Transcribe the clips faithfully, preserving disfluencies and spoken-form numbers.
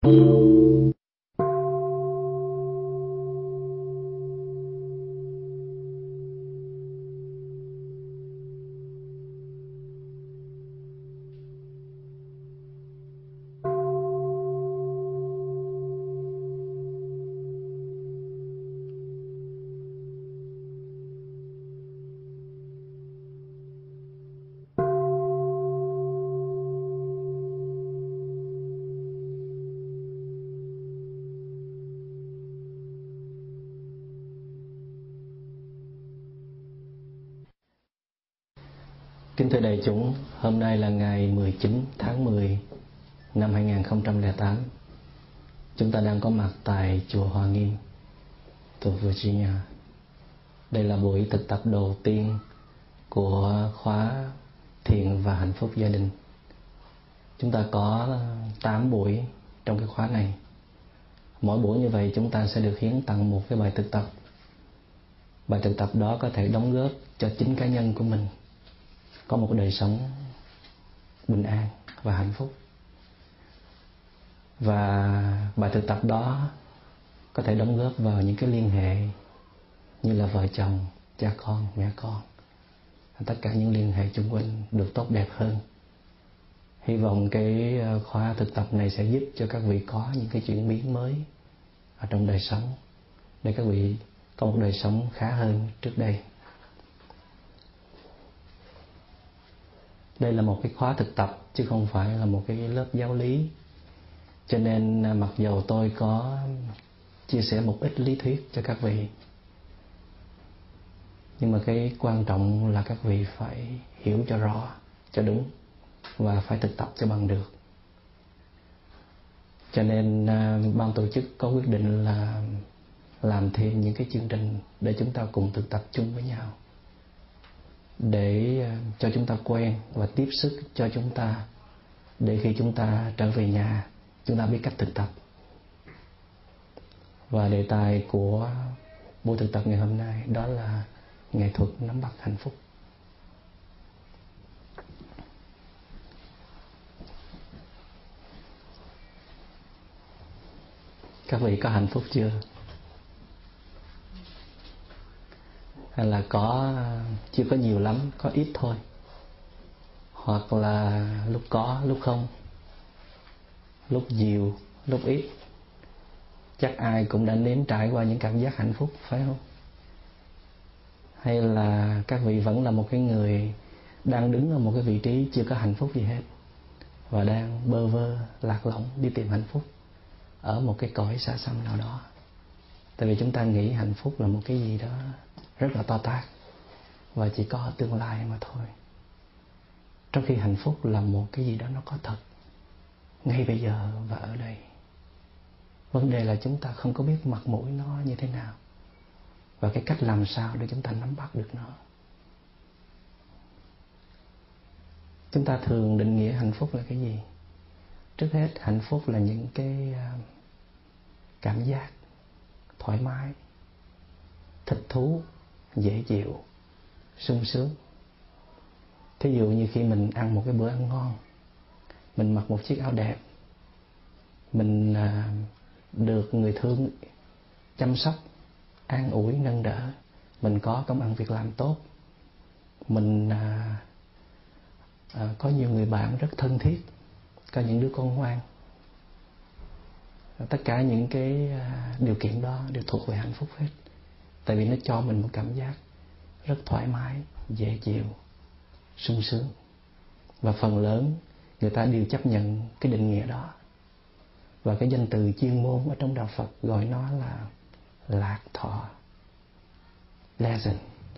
Kính thưa đại chúng, hôm nay là ngày mười chín tháng mười năm hai nghìn không trăm lẻ tám. Chúng ta đang có mặt tại chùa Hoa Nghiêm, thuộc Virginia. Đây là buổi thực tập đầu tiên của khóa Thiền và Hạnh phúc gia đình. Chúng ta có tám buổi trong cái khóa này. Mỗi buổi như vậy chúng ta sẽ được hiến tặng một cái bài thực tập. Bài thực tập đó có thể đóng góp cho chính cá nhân của mình có một đời sống bình an và hạnh phúc. Và bài thực tập đó có thể đóng góp vào những cái liên hệ như là vợ chồng, cha con, mẹ con, tất cả những liên hệ chung quanh được tốt đẹp hơn. Hy vọng cái khóa thực tập này sẽ giúp cho các vị có những cái chuyển biến mới ở trong đời sống, để các vị có một đời sống khá hơn trước đây. Đây là một cái khóa thực tập chứ không phải là một cái lớp giáo lý. Cho nên mặc dầu tôi có chia sẻ một ít lý thuyết cho các vị, nhưng mà cái quan trọng là các vị phải hiểu cho rõ, cho đúng và phải thực tập cho bằng được. Cho nên ban tổ chức có quyết định là làm thêm những cái chương trình để chúng ta cùng thực tập chung với nhau, để cho chúng ta quen và tiếp sức cho chúng ta, để khi chúng ta trở về nhà chúng ta biết cách thực tập. Và đề tài của buổi thực tập ngày hôm nay đó là nghệ thuật nắm bắt hạnh phúc. Các vị có hạnh phúc chưa? Hay là có chưa có nhiều lắm, có ít thôi, hoặc là lúc có lúc không, lúc nhiều lúc ít. Chắc ai cũng đã nếm trải qua những cảm giác hạnh phúc, phải không? Hay là các vị vẫn là một cái người đang đứng ở một cái vị trí chưa có hạnh phúc gì hết, và đang bơ vơ lạc lõng đi tìm hạnh phúc ở một cái cõi xa xăm nào đó. Tại vì chúng ta nghĩ hạnh phúc là một cái gì đó rất là to tát và chỉ có ở tương lai mà thôi, trong khi hạnh phúc là một cái gì đó nó có thật ngay bây giờ và ở đây. Vấn đề là chúng ta không có biết mặt mũi nó như thế nào và cái cách làm sao để chúng ta nắm bắt được nó. Chúng ta thường định nghĩa hạnh phúc là cái gì? Trước hết, hạnh phúc là những cái cảm giác thoải mái, thích thú, dễ chịu, sung sướng. Thí dụ như khi mình ăn một cái bữa ăn ngon, mình mặc một chiếc áo đẹp, mình được người thương chăm sóc, an ủi, nâng đỡ, mình có công ăn việc làm tốt, mình à, à, có nhiều người bạn rất thân thiết, có những đứa con ngoan. Tất cả những cái điều kiện đó đều thuộc về hạnh phúc hết. Tại vì nó cho mình một cảm giác rất thoải mái, dễ chịu, sung sướng. Và phần lớn người ta đều chấp nhận cái định nghĩa đó. Và cái danh từ chuyên môn ở trong đạo Phật gọi nó là lạc thọ, pleasant.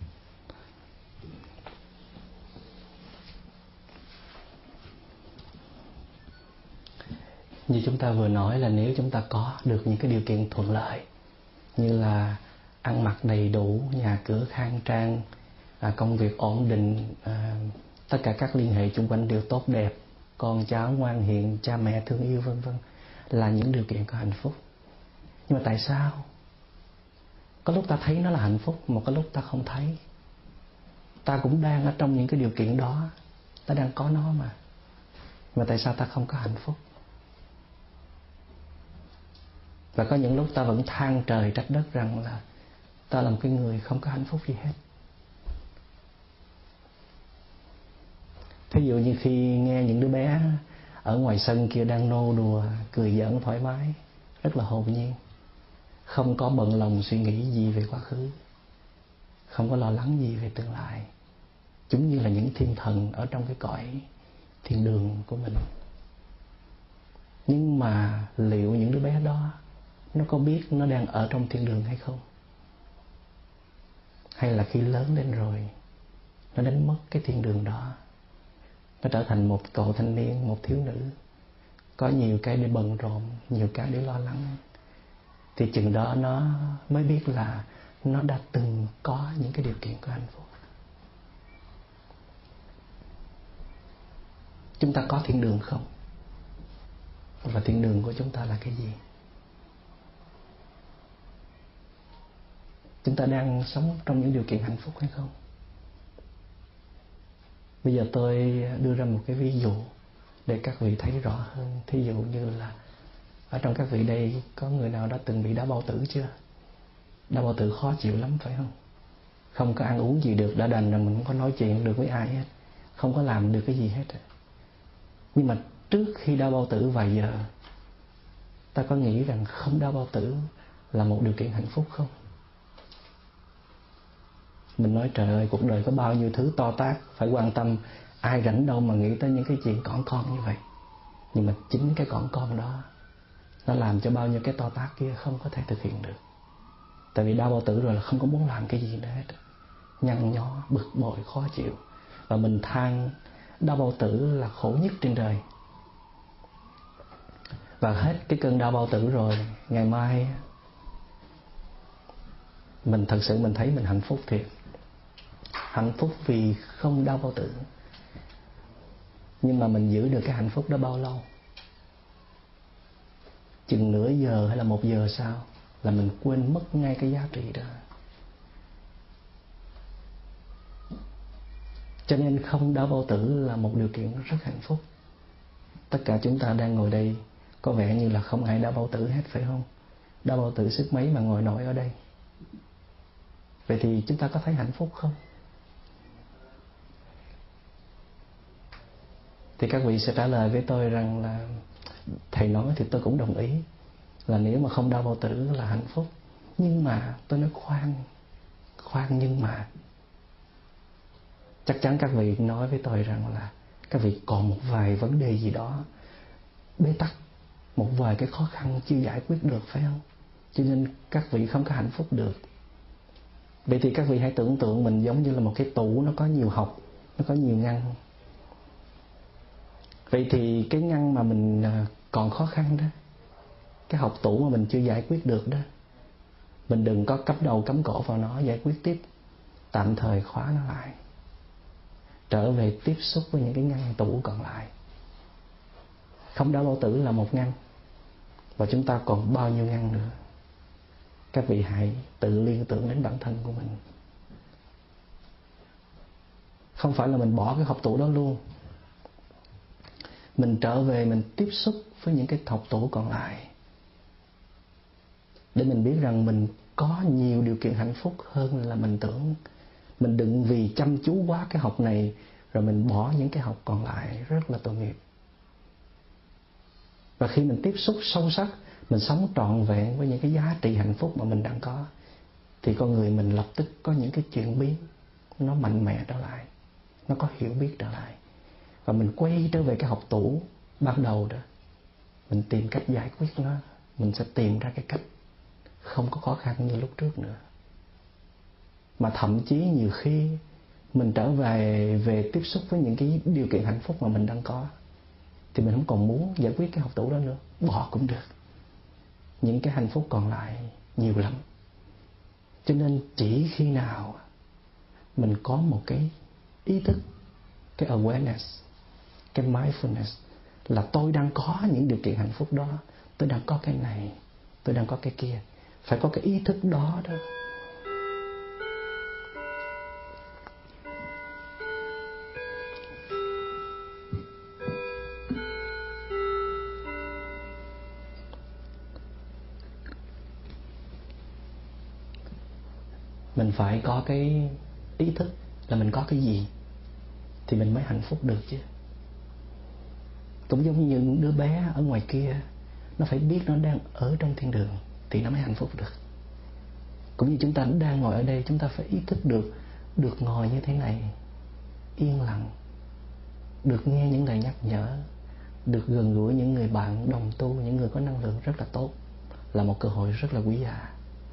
Như chúng ta vừa nói là nếu chúng ta có được những cái điều kiện thuận lợi như là ăn mặc đầy đủ, nhà cửa khang trang, à, công việc ổn định, à, tất cả các liên hệ xung quanh đều tốt đẹp, con cháu ngoan hiền, cha mẹ thương yêu vân vân, là những điều kiện có hạnh phúc. Nhưng mà tại sao có lúc ta thấy nó là hạnh phúc mà có lúc ta không thấy? Ta cũng đang ở trong những cái điều kiện đó, ta đang có nó mà mà tại sao ta không có hạnh phúc? Và có những lúc ta vẫn than trời trách đất rằng là ta là một cái người không có hạnh phúc gì hết. Thí dụ như khi nghe những đứa bé ở ngoài sân kia đang nô đùa, cười giỡn thoải mái, rất là hồn nhiên, không có bận lòng suy nghĩ gì về quá khứ, không có lo lắng gì về tương lai. Chúng như là những thiên thần ở trong cái cõi thiên đường của mình. Nhưng mà liệu những đứa bé đó nó có biết nó đang ở trong thiên đường hay không? Hay là khi lớn lên rồi nó đánh mất cái thiên đường đó, nó trở thành một cậu thanh niên, một thiếu nữ, có nhiều cái để bận rộn, nhiều cái để lo lắng, thì chừng đó nó mới biết là nó đã từng có những cái điều kiện của hạnh phúc. Chúng ta có thiên đường không? Và thiên đường của chúng ta là cái gì? Chúng ta đang sống trong những điều kiện hạnh phúc hay không? Bây giờ tôi đưa ra một cái ví dụ để các vị thấy rõ hơn. Thí dụ như là ở trong các vị đây có người nào đã từng bị đau bao tử chưa? Đau bao tử khó chịu lắm phải không? Không có ăn uống gì được, đã đành là mình không có nói chuyện được với ai hết, không có làm được cái gì hết. Nhưng mà trước khi đau bao tử vài giờ, ta có nghĩ rằng không đau bao tử là một điều kiện hạnh phúc không? Mình nói trời ơi, cuộc đời có bao nhiêu thứ to tát phải quan tâm, ai rảnh đâu mà nghĩ tới những cái chuyện cỏn con như vậy. Nhưng mà chính cái cỏn con đó nó làm cho bao nhiêu cái to tát kia không có thể thực hiện được. Tại vì đau bao tử rồi là không có muốn làm cái gì nữa hết, nhăn nhó, bực bội, khó chịu. Và mình than đau bao tử là khổ nhất trên đời. Và hết cái cơn đau bao tử rồi, ngày mai mình thật sự mình thấy mình hạnh phúc thiệt. Hạnh phúc vì không đau bao tử. Nhưng mà mình giữ được cái hạnh phúc đó bao lâu? Chừng nửa giờ hay là một giờ sau là mình quên mất ngay cái giá trị đó. Cho nên không đau bao tử là một điều kiện rất hạnh phúc. Tất cả chúng ta đang ngồi đây có vẻ như là không ai đau bao tử hết phải không? Đau bao tử sức mấy mà ngồi nổi ở đây. Vậy thì chúng ta có thấy hạnh phúc không? Thì các vị sẽ trả lời với tôi rằng là thầy nói thì tôi cũng đồng ý, là nếu mà không đau bao tử là hạnh phúc. Nhưng mà tôi nói khoan, khoan nhưng mà chắc chắn các vị nói với tôi rằng là các vị còn một vài vấn đề gì đó bế tắc, một vài cái khó khăn chưa giải quyết được phải không? Cho nên các vị không có hạnh phúc được. Vậy thì các vị hãy tưởng tượng mình giống như là một cái tủ, nó có nhiều hộc, nó có nhiều ngăn. Vậy thì cái ngăn mà mình còn khó khăn đó, cái hộc tủ mà mình chưa giải quyết được đó, mình đừng có cắm đầu cắm cổ vào nó giải quyết tiếp. Tạm thời khóa nó lại, trở về tiếp xúc với những cái ngăn tủ còn lại. Không đau bao tử là một ngăn, và chúng ta còn bao nhiêu ngăn nữa. Các vị hãy tự liên tưởng đến bản thân của mình. Không phải là mình bỏ cái hộc tủ đó luôn, mình trở về mình tiếp xúc với những cái hộc tủ còn lại, để mình biết rằng mình có nhiều điều kiện hạnh phúc hơn là mình tưởng. Mình đừng vì chăm chú quá cái hộc này rồi mình bỏ những cái hộc còn lại, rất là tội nghiệp. Và khi mình tiếp xúc sâu sắc, mình sống trọn vẹn với những cái giá trị hạnh phúc mà mình đang có, thì con người mình lập tức có những cái chuyển biến, nó mạnh mẽ trở lại, nó có hiểu biết trở lại. Và mình quay trở về cái hộc tủ ban đầu đó, mình tìm cách giải quyết nó, mình sẽ tìm ra cái cách không có khó khăn như lúc trước nữa. Mà thậm chí nhiều khi mình trở về về tiếp xúc với những cái điều kiện hạnh phúc mà mình đang có, thì mình không còn muốn giải quyết cái hộc tủ đó nữa, bỏ cũng được. Những cái hạnh phúc còn lại nhiều lắm. Cho nên chỉ khi nào mình có một cái ý thức, cái awareness, cái mindfulness, là tôi đang có những điều kiện hạnh phúc đó, tôi đang có cái này, tôi đang có cái kia, phải có cái ý thức đó đó. mình phải có cái ý thức là mình có cái gì thì mình mới hạnh phúc được chứ. Cũng giống như những đứa bé ở ngoài kia, nó phải biết nó đang ở trong thiên đường thì nó mới hạnh phúc được. Cũng như chúng ta đang ngồi ở đây, chúng ta phải ý thức được được ngồi như thế này, yên lặng, được nghe những lời nhắc nhở, được gần gũi những người bạn đồng tu, những người có năng lượng rất là tốt, là một cơ hội rất là quý giá.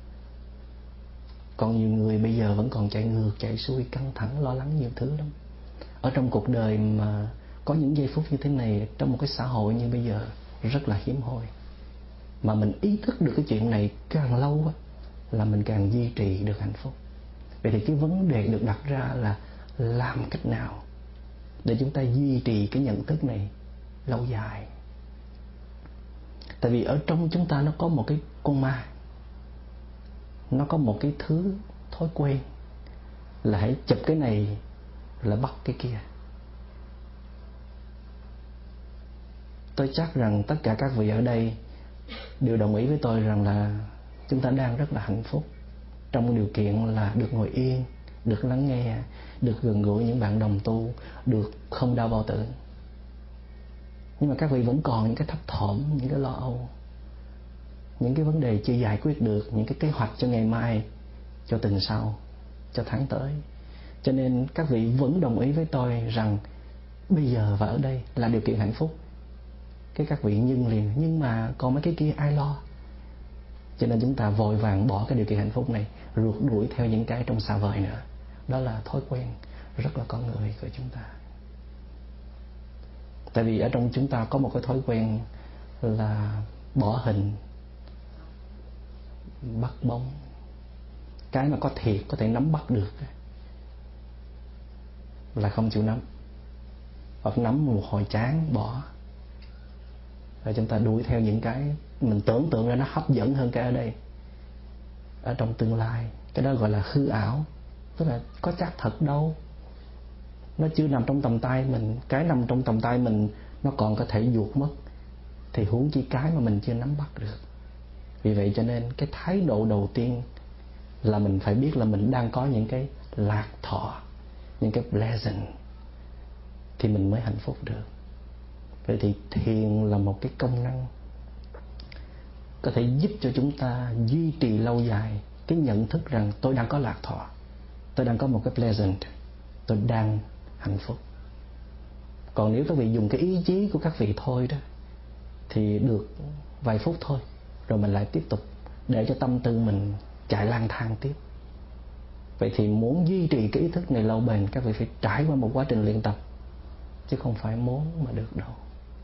Còn nhiều người bây giờ vẫn còn chạy ngược, chạy xuôi, căng thẳng, lo lắng nhiều thứ lắm. Ở trong cuộc đời mà có những giây phút như thế này, trong một cái xã hội như bây giờ rất là hiếm hoi. Mà mình ý thức được cái chuyện này càng lâu á, là mình càng duy trì được hạnh phúc. Vậy thì cái vấn đề được đặt ra là làm cách nào để chúng ta duy trì cái nhận thức này lâu dài. Tại vì ở trong chúng ta nó có một cái con ma, nó có một cái thứ thói quen là hãy chụp cái này là bắt cái kia. Tôi chắc rằng tất cả các vị ở đây đều đồng ý với tôi rằng là chúng ta đang rất là hạnh phúc trong điều kiện là được ngồi yên, được lắng nghe, được gần gũi những bạn đồng tu, được không đau bao tử. Nhưng mà các vị vẫn còn những cái thấp thỏm, những cái lo âu, những cái vấn đề chưa giải quyết được, những cái kế hoạch cho ngày mai, cho tuần sau, cho tháng tới. Cho nên các vị vẫn đồng ý với tôi rằng bây giờ và ở đây là điều kiện hạnh phúc. Cái các vị nhưng liền, nhưng mà còn mấy cái kia ai lo? Cho nên chúng ta vội vàng bỏ cái điều kiện hạnh phúc này, rượt đuổi theo những cái trong xa vời nữa. Đó là thói quen rất là con người của chúng ta. Tại vì ở trong chúng ta có một cái thói quen là bỏ hình, bắt bóng. Cái mà có thiệt, có thể nắm bắt được là không chịu nắm, hoặc nắm một hồi chán bỏ. Rồi chúng ta đuổi theo những cái mình tưởng tượng ra nó hấp dẫn hơn cái ở đây, ở trong tương lai. Cái đó gọi là hư ảo, tức là có chắc thật đâu, nó chưa nằm trong tầm tay mình. Cái nằm trong tầm tay mình nó còn có thể vuột mất, thì huống chi cái mà mình chưa nắm bắt được. Vì vậy cho nên cái thái độ đầu tiên là mình phải biết là mình đang có những cái lạc thọ, những cái blessing, thì mình mới hạnh phúc được. Vậy thì thiền là một cái công năng có thể giúp cho chúng ta duy trì lâu dài cái nhận thức rằng tôi đang có lạc thọ, tôi đang có một cái pleasant, tôi đang hạnh phúc. Còn nếu các vị dùng cái ý chí của các vị thôi đó, thì được vài phút thôi, rồi mình lại tiếp tục để cho tâm tư mình chạy lang thang tiếp. Vậy thì muốn duy trì cái ý thức này lâu bền, các vị phải trải qua một quá trình luyện tập, chứ không phải muốn mà được đâu.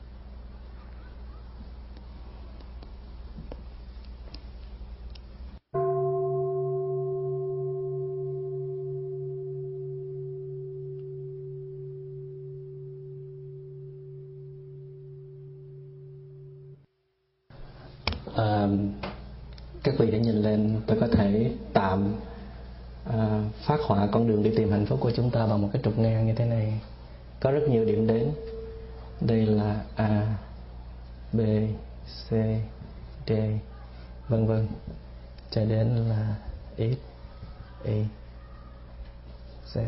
À, các vị đã nhìn lên, tôi có thể tạm à, phát họa con đường đi tìm hạnh phúc của chúng ta bằng một cái trục ngang như thế này. Có rất nhiều điểm đến. Đây là A, B, C, D, vân vân, cho đến là X, Y, Z,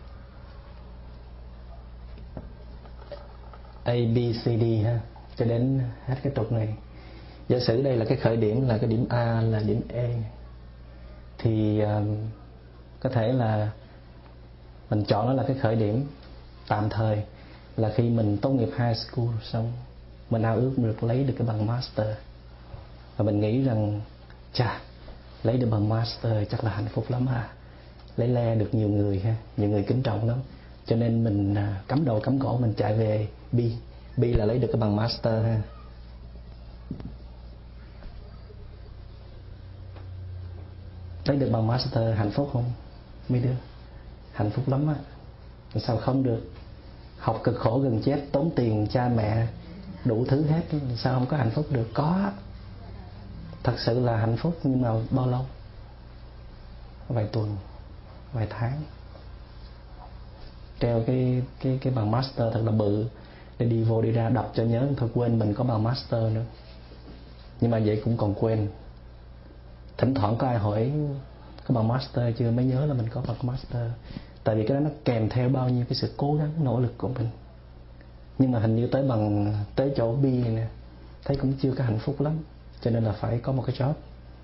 A, B, C, D ha, cho đến hết cái trục này. Giả sử đây là cái khởi điểm, là cái điểm A, là điểm E, thì um, có thể là mình chọn nó là cái khởi điểm tạm thời, là khi mình tốt nghiệp high school xong, mình ao ước được lấy được cái bằng master, và mình nghĩ rằng chà, lấy được bằng master chắc là hạnh phúc lắm ha, lấy le được nhiều người ha, nhiều người kính trọng lắm, cho nên mình uh, cắm đầu cắm cổ mình chạy về B. B là lấy được cái bằng master ha. Lấy được bằng master hạnh phúc không mấy đứa? Hạnh phúc lắm á. Sao không được? Học cực khổ gần chết, tốn tiền cha mẹ đủ thứ hết, sao không có hạnh phúc được? Có, thật sự là hạnh phúc, nhưng mà bao lâu? Vài tuần, vài tháng. Treo cái cái cái bằng master thật là bự để đi vô đi ra đọc cho nhớ, thôi quên mình có bằng master nữa. Nhưng mà vậy cũng còn quên. Thỉnh thoảng có ai hỏi có bằng master chưa, mới nhớ là mình có bằng master. Tại vì cái đó nó kèm theo bao nhiêu cái sự cố gắng nỗ lực của mình. Nhưng mà hình như tới bằng tới chỗ B này nè, thấy cũng chưa có hạnh phúc lắm, cho nên là phải có một cái job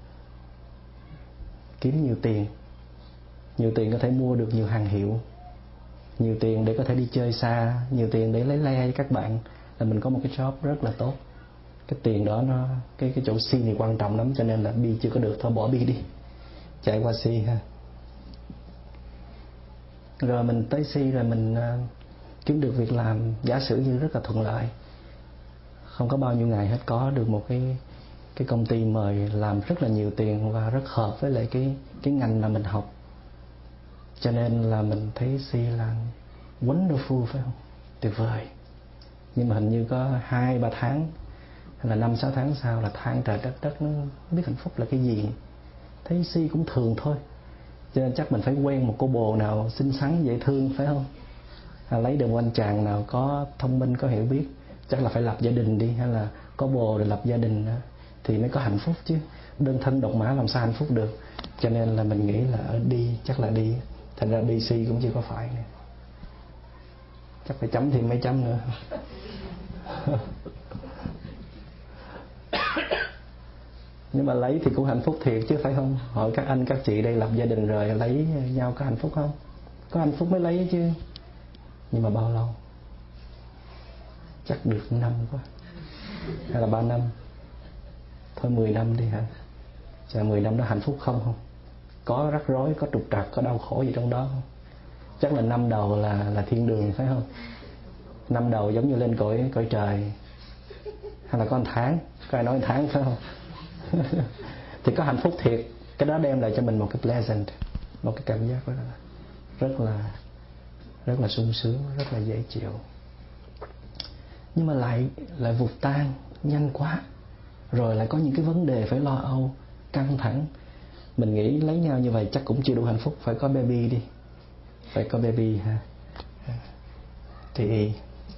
kiếm nhiều tiền. Nhiều tiền có thể mua được nhiều hàng hiệu, nhiều tiền để có thể đi chơi xa, nhiều tiền để lấy le với các bạn, là mình có một cái job rất là tốt. Cái tiền đó nó cái cái chỗ C này quan trọng lắm, cho nên là B chưa có được, thôi bỏ B đi, chạy qua C ha. Rồi mình tới C rồi mình uh, kiếm được việc làm, giả sử như rất là thuận lợi, không có bao nhiêu ngày hết có được một cái cái công ty mời làm rất là nhiều tiền và rất hợp với lại cái cái ngành mà mình học. Cho nên là mình thấy C là wonderful, phải không? Tuyệt vời. Nhưng mà hình như có hai ba tháng hay là năm sáu tháng sau là than trời đất đất, nó không biết hạnh phúc là cái gì. Thấy C cũng thường thôi, cho nên chắc mình phải quen một cô bồ nào xinh xắn dễ thương, phải không? Hay lấy được một anh chàng nào có thông minh, có hiểu biết, chắc là phải lập gia đình đi, hay là có bồ rồi lập gia đình đó, thì mới có hạnh phúc chứ. Đơn thân độc mã làm sao hạnh phúc được. Cho nên là mình nghĩ là ở đi, chắc là đi. Thành ra B, C cũng chưa có phải nè, chắc phải chấm thêm mấy chấm nữa. Nhưng mà lấy thì cũng hạnh phúc thiệt chứ, phải không? Hỏi các anh các chị đây lập gia đình rồi lấy nhau có hạnh phúc không? Có hạnh phúc mới lấy chứ. Nhưng mà bao lâu? Chắc được năm quá, hay là ba năm? Thôi mười năm đi hả? Chà, mười năm đó hạnh phúc không không? Có rắc rối, có trục trặc, có đau khổ gì trong đó không? Chắc là năm đầu là là thiên đường, phải không? Năm đầu giống như lên cõi cõi trời. Hay là có một tháng, có ai nói một tháng phải không? Thì có hạnh phúc thiệt. Cái đó đem lại cho mình một cái pleasant, một cái cảm giác rất là rất là rất là sung sướng, rất là dễ chịu. Nhưng mà lại lại vụt tan nhanh quá, rồi lại có những cái vấn đề phải lo âu, căng thẳng. Mình nghĩ lấy nhau như vậy chắc cũng chưa đủ hạnh phúc, phải có baby đi, phải có baby ha. Thì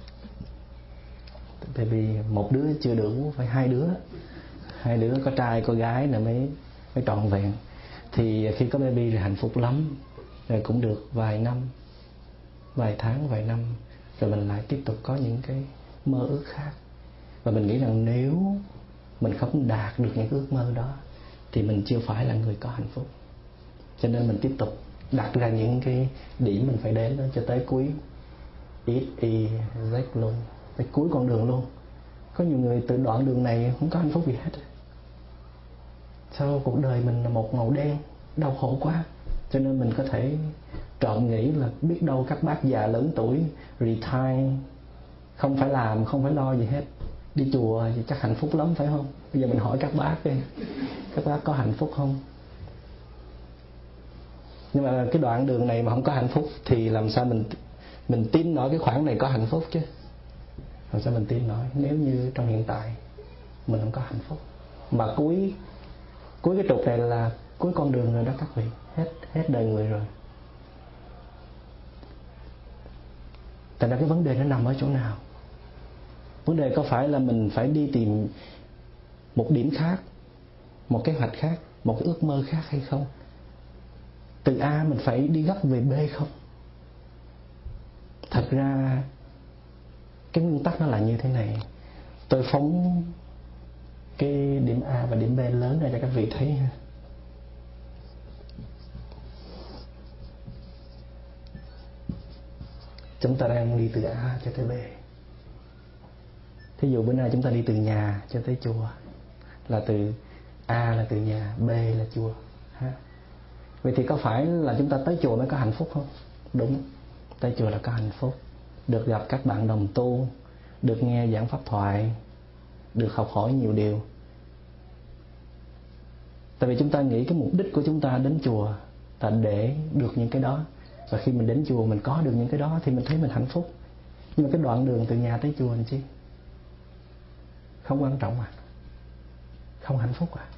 baby một đứa chưa đủ, phải hai đứa, hai đứa có trai có gái là mới mới trọn vẹn. Thì khi có baby thì hạnh phúc lắm, rồi cũng được vài năm, vài tháng, vài năm, rồi mình lại tiếp tục có những cái mơ ước khác. Và mình nghĩ rằng nếu mình không đạt được những ước mơ đó thì mình chưa phải là người có hạnh phúc. Cho nên mình tiếp tục đặt ra những cái điểm mình phải đến đó cho tới cuối X, Y, Z luôn, tới cuối con đường luôn. Có nhiều người từ đoạn đường này không có hạnh phúc gì hết. Sao cuộc đời mình là một màu đen, đau khổ quá. Cho nên mình có thể trộm nghĩ là biết đâu các bác già lớn tuổi retire, không phải làm, không phải lo gì hết, đi chùa thì chắc hạnh phúc lắm, phải không? Bây giờ mình hỏi các bác đi, các bác có hạnh phúc không? Nhưng mà cái đoạn đường này mà không có hạnh phúc thì làm sao mình mình tin nổi cái khoảng này có hạnh phúc chứ? Làm sao mình tin nổi nếu như trong hiện tại mình không có hạnh phúc? Mà cuối cuối cái trục này là cuối con đường rồi đó các vị, hết hết đời người rồi. Thành ra cái vấn đề nó nằm ở chỗ nào? Vấn đề có phải là mình phải đi tìm một điểm khác, một kế hoạch khác, một cái ước mơ khác hay không? Từ A mình phải đi gấp về B không? Thật ra cái nguyên tắc nó là như thế này. Tôi phóng cái điểm A và điểm B lớn ra cho các vị thấy ha. Chúng ta đang đi từ A cho tới B. Thí dụ bữa nay chúng ta đi từ nhà cho tới chùa, là từ A là từ nhà, B là chùa ha. Vậy thì có phải là chúng ta tới chùa mới có hạnh phúc không? Đúng, tới chùa là có hạnh phúc. Được gặp các bạn đồng tu, được nghe giảng pháp thoại, được học hỏi nhiều điều. Tại vì chúng ta nghĩ cái mục đích của chúng ta đến chùa là để được những cái đó. Và khi mình đến chùa mình có được những cái đó thì mình thấy mình hạnh phúc. Nhưng mà cái đoạn đường từ nhà tới chùa làm chi? Không quan trọng à? Không hạnh phúc à?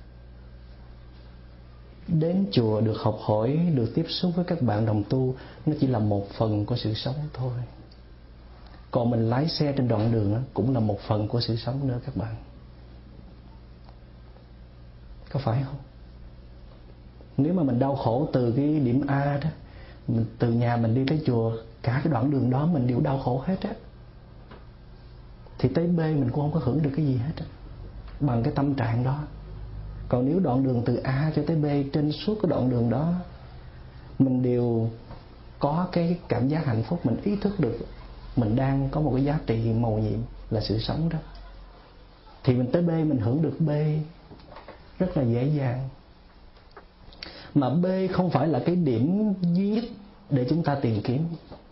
Đến chùa được học hỏi, được tiếp xúc với các bạn đồng tu, nó chỉ là một phần của sự sống thôi. Còn mình lái xe trên đoạn đường cũng là một phần của sự sống nữa các bạn. Có phải không? Nếu mà mình đau khổ từ cái điểm A đó, mình từ nhà mình đi tới chùa, cả cái đoạn đường đó mình đều đau khổ hết á, thì tới B mình cũng không có hưởng được cái gì hết á, bằng cái tâm trạng đó. Còn nếu đoạn đường từ A cho tới B, trên suốt cái đoạn đường đó mình đều có cái cảm giác hạnh phúc, mình ý thức được mình đang có một cái giá trị mầu nhiệm là sự sống đó, thì mình tới B mình hưởng được B rất là dễ dàng. Mà B không phải là cái điểm duy nhất để chúng ta tìm kiếm.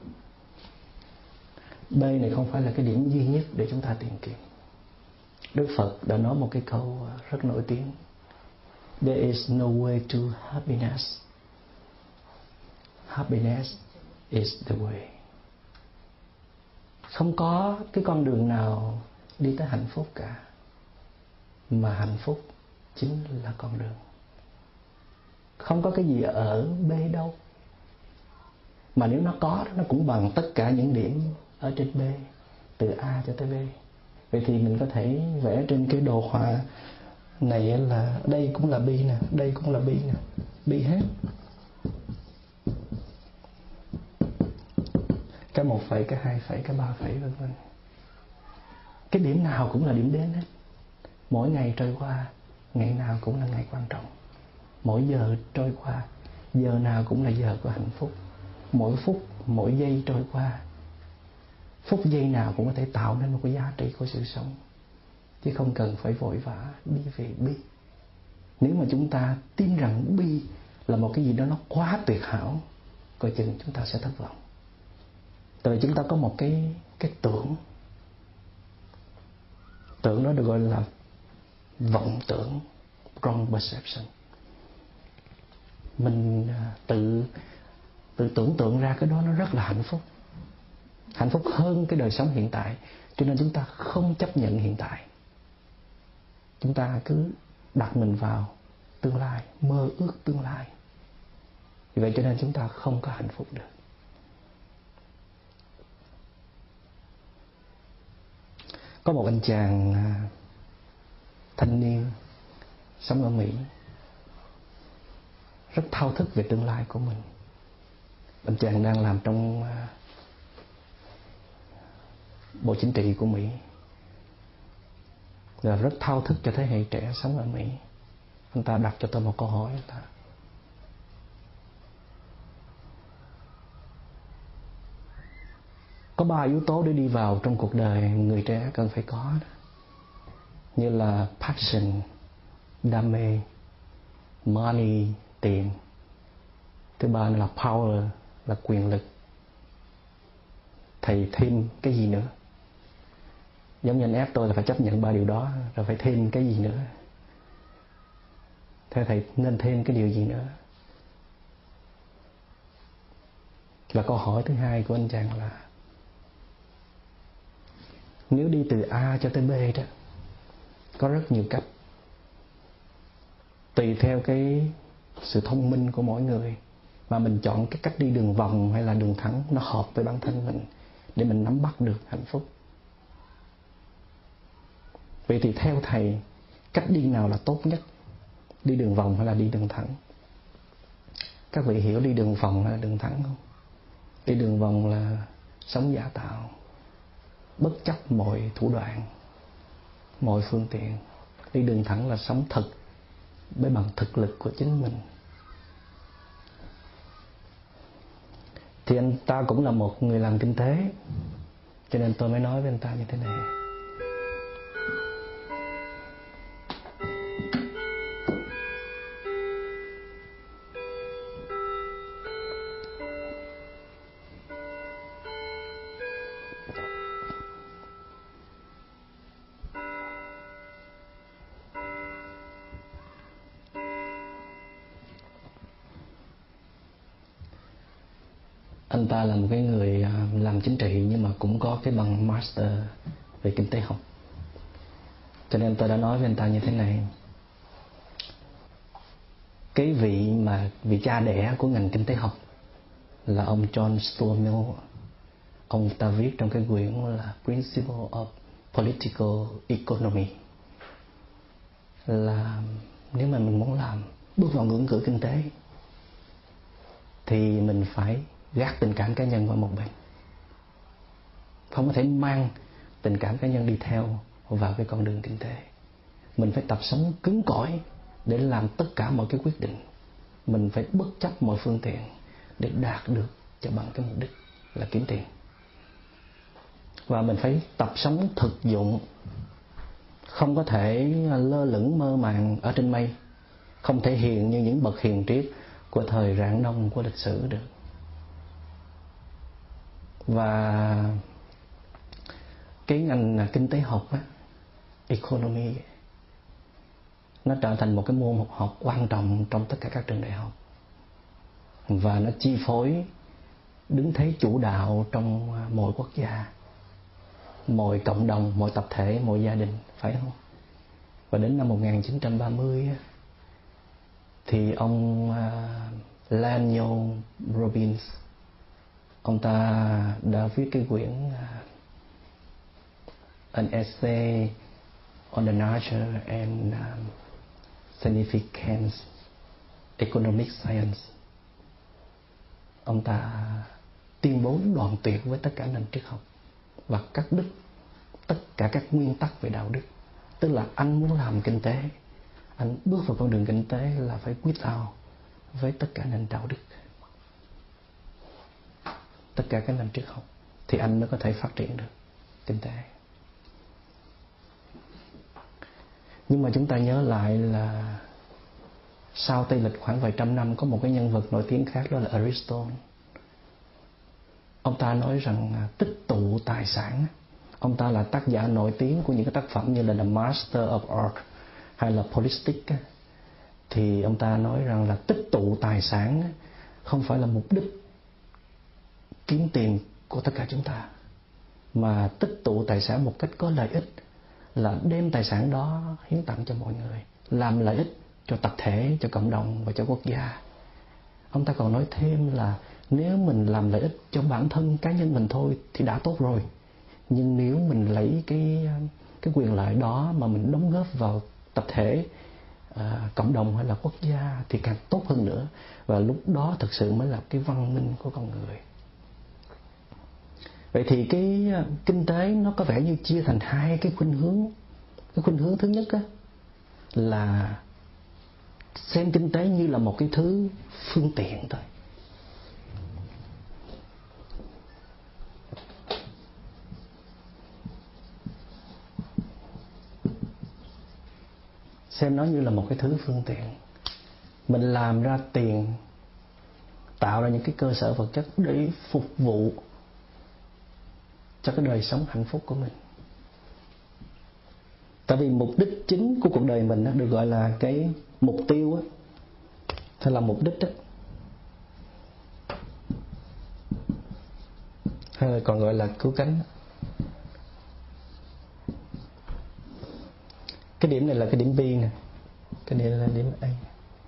B này không phải là cái điểm duy nhất để chúng ta tìm kiếm. Đức Phật đã nói một cái câu rất nổi tiếng: There is no way to happiness. Happiness is the way. Không có cái con đường nào đi tới hạnh phúc cả, mà hạnh phúc chính là con đường. Không có cái gì ở B đâu, mà nếu nó có, nó cũng bằng tất cả những điểm ở trên B, từ A cho tới B. Vậy thì mình có thể vẽ trên cái đồ họa này là đây cũng là B nè, đây cũng là B nè, B hết. Cái một phẩy, cái hai phẩy, cái ba phẩy vân vân. Cái điểm nào cũng là điểm đến hết. Mỗi ngày trôi qua, ngày nào cũng là ngày quan trọng. Mỗi giờ trôi qua, giờ nào cũng là giờ của hạnh phúc. Mỗi phút, mỗi giây trôi qua, phút giây nào cũng có thể tạo nên một cái giá trị của sự sống, chứ không cần phải vội vã đi về bi. Nếu mà chúng ta tin rằng bi là một cái gì đó nó quá tuyệt hảo, coi chừng chúng ta sẽ thất vọng. Tại vì chúng ta có một cái cái tưởng, tưởng đó được gọi là vọng tưởng, wrong perception. Mình tự tự tưởng tượng ra cái đó nó rất là hạnh phúc, hạnh phúc hơn cái đời sống hiện tại, cho nên chúng ta không chấp nhận hiện tại. Chúng ta cứ đặt mình vào tương lai, mơ ước tương lai. Vì vậy cho nên chúng ta không có hạnh phúc được. Có một anh chàng thanh niên sống ở Mỹ, rất thao thức về tương lai của mình. Anh chàng đang làm trong Bộ Chính trị của Mỹ, là rất thao thức cho thế hệ trẻ sống ở Mỹ. Anh ta đặt cho tôi một câu hỏi là: có ba yếu tố để đi vào trong cuộc đời người trẻ cần phải có đó, như là passion, đam mê, money, tiền. Thứ ba là power, là quyền lực. Thầy thêm cái gì nữa? Giống như anh ép tôi là phải chấp nhận ba điều đó, rồi phải thêm cái gì nữa? Theo thầy nên thêm cái điều gì nữa? Và câu hỏi thứ hai của anh chàng là: nếu đi từ A cho tới B đó, có rất nhiều cách. Tùy theo cái sự thông minh của mỗi người mà mình chọn cái cách đi đường vòng hay là đường thẳng nó hợp với bản thân mình, để mình nắm bắt được hạnh phúc. Vậy thì theo thầy, cách đi nào là tốt nhất? Đi đường vòng hay là đi đường thẳng? Các vị hiểu đi đường vòng hay là đường thẳng không? Đi đường vòng là sống giả tạo, bất chấp mọi thủ đoạn, mọi phương tiện. Đi đường thẳng là sống thật, với bằng thực lực của chính mình. Thì anh ta cũng là một người làm kinh tế, cho nên tôi mới nói với anh ta như thế này: anh ta là một cái người làm chính trị nhưng mà cũng có cái bằng master về kinh tế học. Cho nên tôi đã nói với anh ta như thế này: cái vị mà vị cha đẻ của ngành kinh tế học là ông John Stuart Mill. Ông ta viết trong cái quyển là Principle of Political Economy là nếu mà mình muốn làm bước vào ngưỡng cửa kinh tế thì mình phải gác tình cảm cá nhân qua một bên. Không có thể mang tình cảm cá nhân đi theo vào cái con đường kinh tế. Mình phải tập sống cứng cỏi để làm tất cả mọi cái quyết định. Mình phải bất chấp mọi phương tiện để đạt được cho bằng cái mục đích là kiếm tiền. Và mình phải tập sống thực dụng, không có thể lơ lửng mơ màng ở trên mây, không thể hiền như những bậc hiền triết của thời Rạng Đông của lịch sử được. Và cái ngành kinh tế học á, economy, nó trở thành một cái môn học quan trọng trong tất cả các trường đại học, và nó chi phối đứng thế chủ đạo trong mọi quốc gia, mọi cộng đồng, mọi tập thể, mọi gia đình, phải không? Và đến năm một nghìn chín trăm ba mươi thì ông uh, Lanyo Robbins, ông ta đã viết cái quyển uh, An Essay on the Nature and um, Significance Economic Science. Ông ta tuyên bố đoạn tuyệt với tất cả nền triết học và cắt đứt tất cả các nguyên tắc về đạo đức. Tức là anh muốn làm kinh tế, anh bước vào con đường kinh tế là phải quyết out với tất cả nền đạo đức, tất cả các nền triết học, thì anh mới có thể phát triển được kinh tế. Nhưng mà chúng ta nhớ lại là sau Tây lịch khoảng vài trăm năm, có một cái nhân vật nổi tiếng khác, đó là Aristotle. Ông ta nói rằng tích tụ tài sản. Ông ta là tác giả nổi tiếng của những cái tác phẩm như là The Master of Art hay là Politics. Thì ông ta nói rằng là tích tụ tài sản không phải là mục đích kiếm tiền của tất cả chúng ta, mà tích tụ tài sản một cách có lợi ích là đem tài sản đó hiến tặng cho mọi người, làm lợi ích cho tập thể, cho cộng đồng và cho quốc gia. Ông ta còn nói thêm là nếu mình làm lợi ích cho bản thân cá nhân mình thôi thì đã tốt rồi, nhưng nếu mình lấy cái cái quyền lợi đó mà mình đóng góp vào tập thể, à, cộng đồng hay là quốc gia thì càng tốt hơn nữa. Và lúc đó thực sự mới là cái văn minh của con người. Vậy thì cái kinh tế nó có vẻ như chia thành hai cái khuynh hướng. Cái khuynh hướng thứ nhất á, là xem kinh tế như là một cái thứ phương tiện thôi. Xem nó như là một cái thứ phương tiện. Mình làm ra tiền, tạo ra những cái cơ sở vật chất để phục vụ cho cái đời sống hạnh phúc của mình. Tại vì mục đích chính của cuộc đời mình đó, được gọi là cái mục tiêu á, hay là mục đích đó, hay là còn gọi là cứu cánh. Cái điểm này là cái điểm B nè, cái này là điểm A.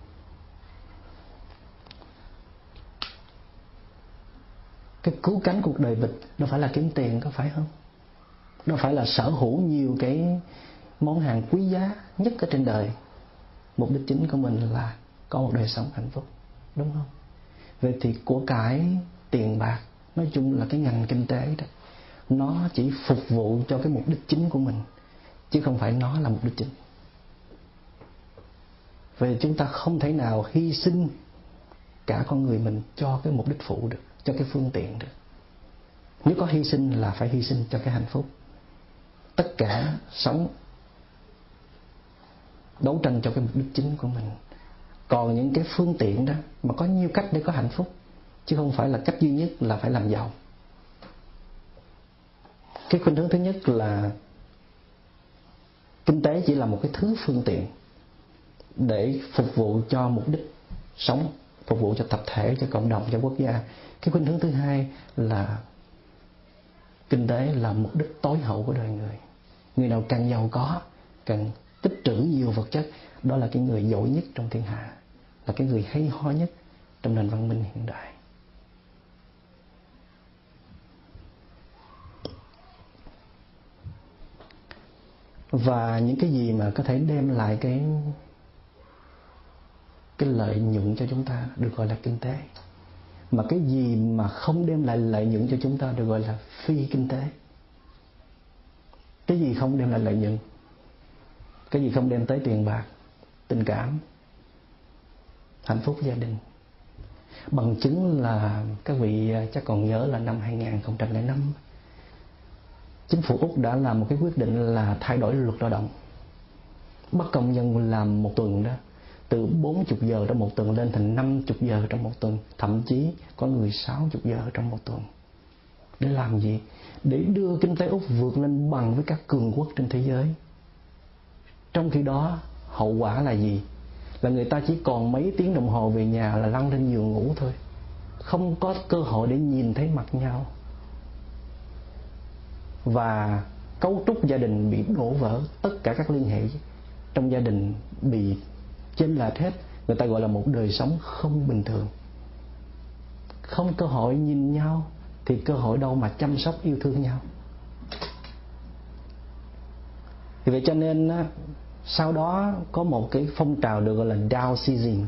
Cái cứu cánh cuộc đời mình đâu phải là kiếm tiền, có phải không? Đâu phải là sở hữu nhiều cái món hàng quý giá nhất ở trên đời. Mục đích chính của mình là có một đời sống hạnh phúc, đúng không? Vậy thì của cải, tiền bạc, nói chung là cái ngành kinh tế đó, nó chỉ phục vụ cho cái mục đích chính của mình, chứ không phải nó là mục đích chính. Vậy chúng ta không thể nào hy sinh cả con người mình cho cái mục đích phụ được, cho cái phương tiện được. Nếu có hy sinh là phải hy sinh cho cái hạnh phúc. Tất cả sống đấu tranh cho cái mục đích chính của mình. Còn những cái phương tiện đó mà có nhiều cách để có hạnh phúc, chứ không phải là cách duy nhất là phải làm giàu. Cái khuynh hướng thứ nhất là kinh tế chỉ là một cái thứ phương tiện để phục vụ cho mục đích sống, phục vụ cho tập thể, cho cộng đồng, cho quốc gia. Cái khuynh hướng thứ hai là kinh tế là mục đích tối hậu của đời người. Người nào càng giàu có, càng tích trữ nhiều vật chất, đó là cái người giỏi nhất trong thiên hạ, là cái người hay ho nhất trong nền văn minh hiện đại. Và những cái gì mà có thể đem lại cái cái lợi nhuận cho chúng ta được gọi là kinh tế. Mà cái gì mà không đem lại lợi nhuận cho chúng ta được gọi là phi kinh tế. Cái gì không đem lại lợi nhuận? Cái gì không đem tới tiền bạc, tình cảm, hạnh phúc gia đình? Bằng chứng là các vị chắc còn nhớ là năm hai không không năm, chính phủ Úc đã làm một cái quyết định là thay đổi luật lao động, bắt công nhân làm một tuần đó từ bốn mươi giờ trong một tuần lên thành năm mươi giờ trong một tuần, thậm chí có người sáu mươi giờ trong một tuần. Để làm gì? Để đưa kinh tế Úc vượt lên bằng với các cường quốc trên thế giới. Trong khi đó hậu quả là gì? Là người ta chỉ còn mấy tiếng đồng hồ về nhà là lăn lên giường ngủ thôi, không có cơ hội để nhìn thấy mặt nhau. Và cấu trúc gia đình bị đổ vỡ, tất cả các liên hệ trong gia đình bị chênh lệch hết. Người ta gọi là một đời sống không bình thường. Không cơ hội nhìn nhau thì cơ hội đâu mà chăm sóc yêu thương nhau. Vì vậy cho nên sau đó có một cái phong trào được gọi là downsizing.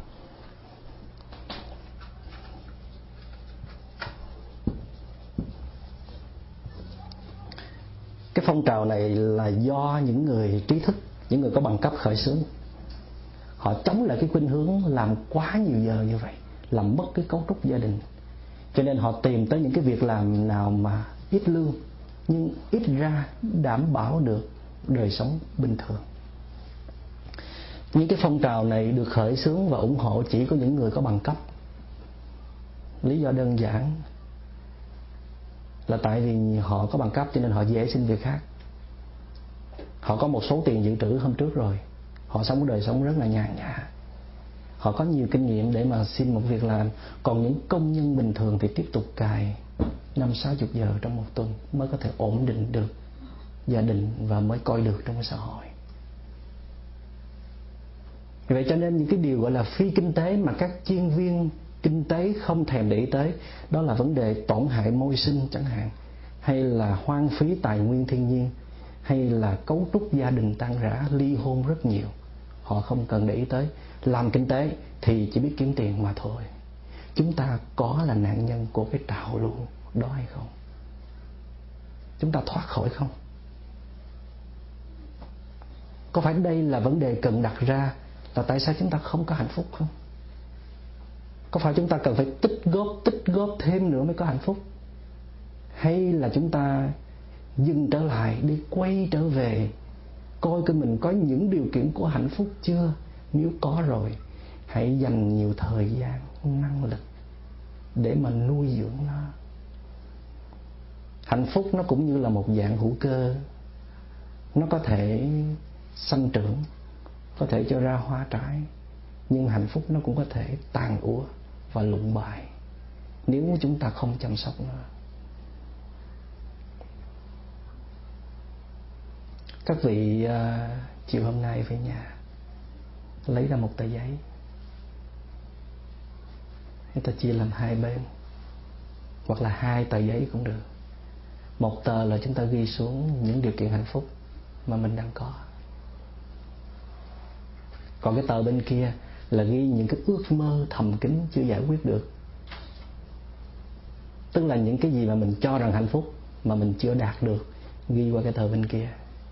Cái phong trào này là do những người trí thức, những người có bằng cấp khởi xướng. Họ chống lại cái khuynh hướng làm quá nhiều giờ như vậy, làm mất cái cấu trúc gia đình. Cho nên họ tìm tới những cái việc làm nào mà ít lương, nhưng ít ra đảm bảo được đời sống bình thường. Những cái phong trào này được khởi xướng và ủng hộ chỉ có những người có bằng cấp. Lý do đơn giản là tại vì họ có bằng cấp cho nên họ dễ xin việc khác. Họ có một số tiền dự trữ hôm trước rồi, họ sống đời sống rất là nhàn nhã, họ có nhiều kinh nghiệm để mà xin một việc làm. Còn những công nhân bình thường thì tiếp tục cài năm sáu chục giờ trong một tuần mới có thể ổn định được gia đình và mới coi được trong cái xã hội. Vì vậy cho nên những cái điều gọi là phi kinh tế mà các chuyên viên kinh tế không thèm để ý tới, đó là vấn đề tổn hại môi sinh chẳng hạn, hay là hoang phí tài nguyên thiên nhiên, hay là cấu trúc gia đình tan rã, ly hôn rất nhiều. Họ không cần để ý tới. Làm kinh tế thì chỉ biết kiếm tiền mà thôi. Chúng ta có là nạn nhân của cái trào lưu đó hay không? Chúng ta thoát khỏi không? Có phải đây là vấn đề cần đặt ra, là tại sao chúng ta không có hạnh phúc không? Có phải chúng ta cần phải tích góp, tích góp thêm nữa mới có hạnh phúc? Hay là chúng ta dừng trở lại đi, quay trở về, coi coi mình có những điều kiện của hạnh phúc chưa? Nếu có rồi, hãy dành nhiều thời gian, năng lực để mà nuôi dưỡng nó. Hạnh phúc nó cũng như là một dạng hữu cơ. Nó có thể sanh trưởng, có thể cho ra hoa trái, nhưng hạnh phúc nó cũng có thể tàn úa và lụng bại nếu chúng ta không chăm sóc nó. Các vị uh, chiều hôm nay về nhà lấy ra một tờ giấy, chúng ta chia làm hai bên, hoặc là hai tờ giấy cũng được. Một tờ là chúng ta ghi xuống những điều kiện hạnh phúc mà mình đang có, còn cái tờ bên kia là ghi những cái ước mơ thầm kín chưa giải quyết được. Tức là những cái gì mà mình cho rằng hạnh phúc mà mình chưa đạt được, ghi qua cái tờ bên kia.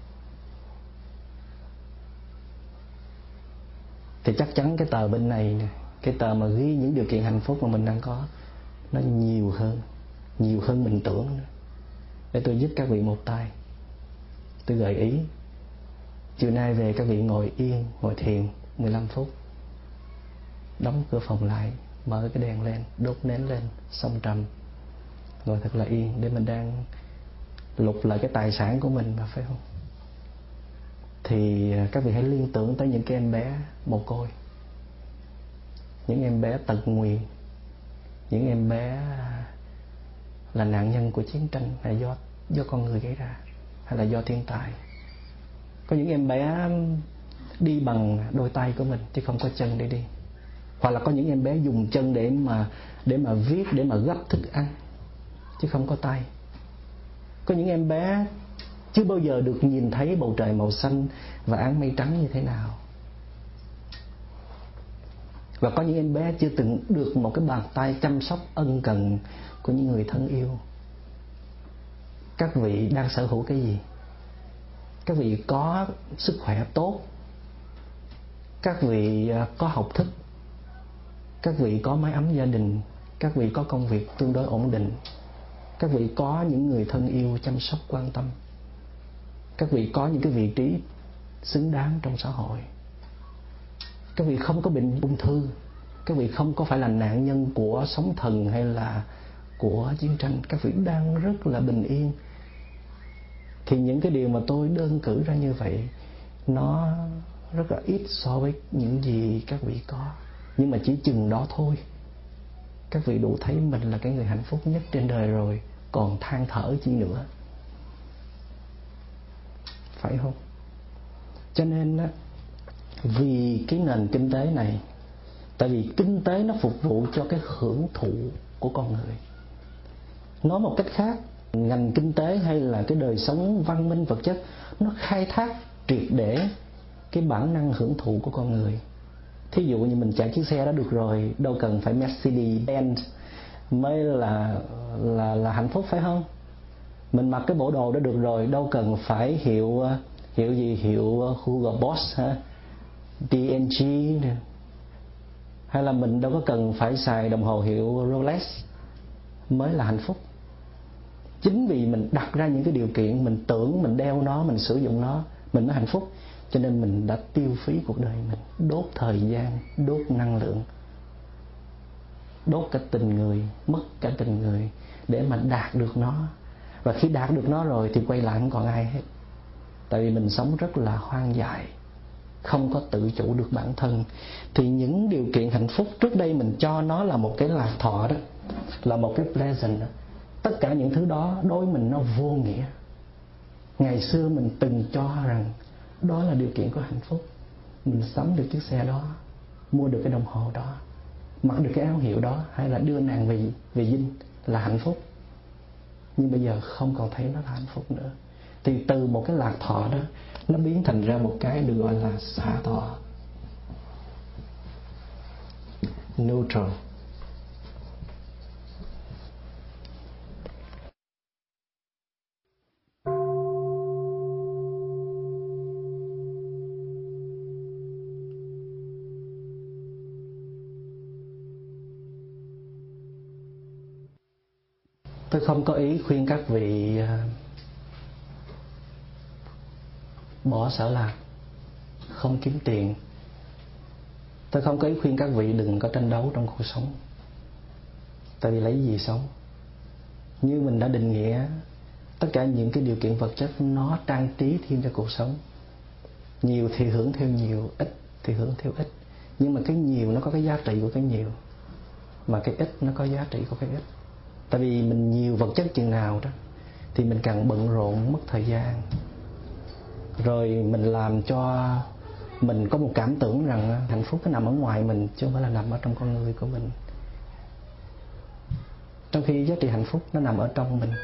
Thì chắc chắn cái tờ bên này, cái tờ mà ghi những điều kiện hạnh phúc mà mình đang có, nó nhiều hơn, nhiều hơn mình tưởng nữa. Để tôi giúp các vị một tay. Tôi gợi ý chiều nay về các vị ngồi yên, ngồi thiền mười lăm phút, đóng cửa phòng lại, mở cái đèn lên, đốt nến lên, xong trầm, ngồi thật là yên để mình đang lục lại cái tài sản của mình mà, phải không? Thì các vị hãy liên tưởng tới những cái em bé mồ côi, những em bé tật nguyền, những em bé là nạn nhân của chiến tranh, là do do con người gây ra, hay là do thiên tai. Có những em bé đi bằng đôi tay của mình chứ không có chân để đi, hoặc là có những em bé dùng chân để mà để mà viết, để mà gấp thức ăn chứ không có tay. Có những em bé chưa bao giờ được nhìn thấy bầu trời màu xanh và áng mây trắng như thế nào. Và có những em bé chưa từng được một cái bàn tay chăm sóc ân cần của những người thân yêu. Các vị đang sở hữu cái gì? Các vị có sức khỏe tốt, các vị có học thức, các vị có mái ấm gia đình, các vị có công việc tương đối ổn định, các vị có những người thân yêu chăm sóc quan tâm, các vị có những cái vị trí xứng đáng trong xã hội, các vị không có bệnh ung thư, các vị không có phải là nạn nhân của sóng thần hay là của chiến tranh, các vị đang rất là bình yên. Thì những cái điều mà tôi đơn cử ra như vậy nó rất là ít so với những gì các vị có. Nhưng mà chỉ chừng đó thôi, các vị đủ thấy mình là cái người hạnh phúc nhất trên đời rồi, còn than thở chi nữa, phải không? Cho nên á, vì cái nền kinh tế này, tại vì kinh tế nó phục vụ cho cái hưởng thụ của con người. Nói một cách khác, ngành kinh tế hay là cái đời sống văn minh vật chất, nó khai thác triệt để cái bản năng hưởng thụ của con người. Thí dụ như mình chạy chiếc xe đó được rồi, đâu cần phải Mercedes-Benz mới là là là hạnh phúc, phải không? Mình mặc cái bộ đồ đó được rồi, đâu cần phải hiệu hiệu gì hiệu Hugo Boss ha, đê en giê, hay là mình đâu có cần phải xài đồng hồ hiệu Rolex mới là hạnh phúc. Chính vì mình đặt ra những cái điều kiện, mình tưởng mình đeo nó, mình sử dụng nó, mình mới hạnh phúc, cho nên mình đã tiêu phí cuộc đời mình, đốt thời gian, đốt năng lượng, đốt cả tình người, mất cả tình người để mà đạt được nó. Và khi đạt được nó rồi thì quay lại không còn ai hết. Tại vì mình sống rất là hoang dại, không có tự chủ được bản thân. Thì những điều kiện hạnh phúc trước đây mình cho nó là một cái lạc thọ đó, là một cái pleasant đó. Tất cả những thứ đó đối với mình nó vô nghĩa. Ngày xưa mình từng cho rằng đó là điều kiện của hạnh phúc. Mình sắm được chiếc xe đó, mua được cái đồng hồ đó, mặc được cái áo hiệu đó, hay là đưa nàng về, về dinh là hạnh phúc. Nhưng bây giờ không còn thấy nó là hạnh phúc nữa. Thì từ một cái lạc thọ đó, nó biến thành ra một cái được gọi là xả thọ, neutral. Tôi không có ý khuyên các vị bỏ sở lạc, không kiếm tiền. Tôi không có ý khuyên các vị đừng có tranh đấu trong cuộc sống. Tại vì lấy gì sống? Như mình đã định nghĩa, tất cả những cái điều kiện vật chất nó trang trí thêm cho cuộc sống. Nhiều thì hưởng theo nhiều, ít thì hưởng theo ít. Nhưng mà cái nhiều nó có cái giá trị của cái nhiều, mà cái ít nó có giá trị của cái ít. Tại vì mình nhiều vật chất chừng nào đó thì mình càng bận rộn, mất thời gian. Rồi mình làm cho mình có một cảm tưởng rằng hạnh phúc nó nằm ở ngoài mình, chứ không phải là nằm ở trong con người của mình. Trong khi giá trị hạnh phúc nó nằm ở trong mình.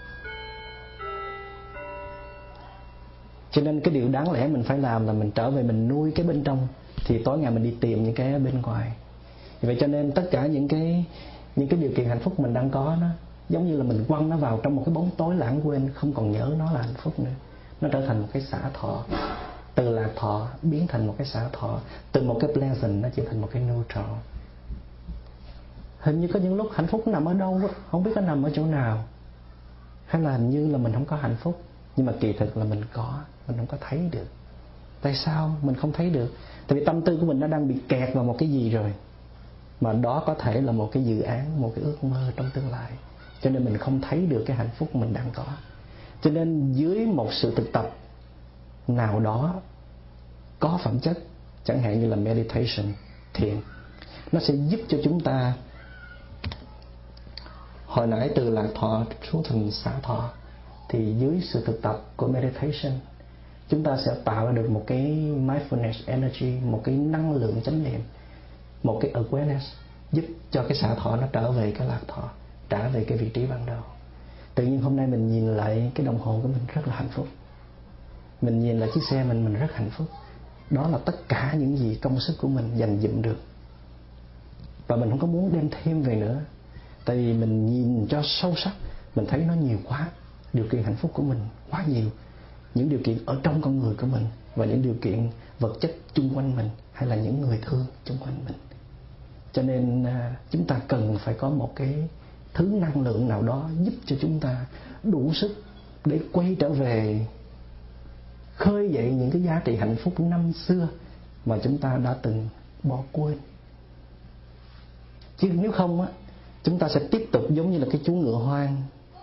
Cho nên cái điều đáng lẽ mình phải làm là mình trở về mình nuôi cái bên trong, thì tối ngày mình đi tìm những cái ở bên ngoài. Vậy cho nên tất cả những cái những cái điều kiện hạnh phúc mình đang có nó giống như là mình quăng nó vào trong một cái bóng tối lãng quên, không còn nhớ nó là hạnh phúc nữa. Nó trở thành một cái xả thọ. Từ lạc thọ biến thành một cái xả thọ. Từ một cái pleasant nó trở thành một cái neutral. Hình như có những lúc hạnh phúc nó nằm ở đâu, không biết nó nằm ở chỗ nào. Hay là hình như là mình không có hạnh phúc, nhưng mà kỳ thực là mình có, mình không có thấy được. Tại sao mình không thấy được? Tại vì tâm tư của mình nó đang bị kẹt vào một cái gì rồi, mà đó có thể là một cái dự án, một cái ước mơ trong tương lai. Cho nên mình không thấy được cái hạnh phúc mình đang có. Cho nên dưới một sự thực tập nào đó có phẩm chất, chẳng hạn như là meditation, thiền, nó sẽ giúp cho chúng ta hồi nãy từ lạc thọ xuống thành xả thọ. Thì dưới sự thực tập của meditation, chúng ta sẽ tạo ra được một cái mindfulness energy, một cái năng lượng chánh niệm, một cái awareness, giúp cho cái xả thọ nó trở về cái lạc thọ, trở về cái vị trí ban đầu. Tự nhiên hôm nay mình nhìn lại cái đồng hồ của mình rất là hạnh phúc. Mình nhìn lại chiếc xe mình, mình rất hạnh phúc. Đó là tất cả những gì công sức của mình dành dụm được. và mình không có muốn đem thêm về nữa. Tại vì mình nhìn cho sâu sắc, mình thấy nó nhiều quá. Điều kiện hạnh phúc của mình quá nhiều. Những điều kiện ở trong con người của mình và những điều kiện vật chất chung quanh mình, hay là những người thương chung quanh mình. Cho nên chúng ta cần phải có một cái thứ năng lượng nào đó giúp cho chúng ta đủ sức để quay trở về, khơi dậy những cái giá trị hạnh phúc năm xưa mà chúng ta đã từng bỏ quên. Chứ nếu không á, chúng ta sẽ tiếp tục giống như là cái chú ngựa hoang,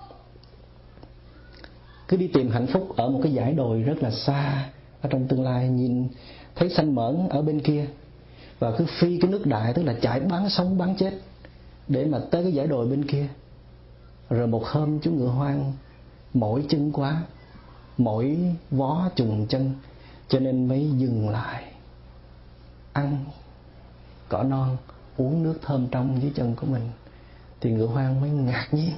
cứ đi tìm hạnh phúc ở một cái dải đồi rất là xa ở trong tương lai, nhìn thấy xanh mởn ở bên kia, và cứ phi cái nước đại, tức là chạy bán sống bán chết để mà tới cái dải đồi bên kia. Rồi một hôm chú ngựa hoang mỏi chân quá, mỏi vó trùng chân, cho nên mới dừng lại ăn cỏ non, uống nước thơm trong dưới chân của mình. Thì ngựa hoang mới ngạc nhiên,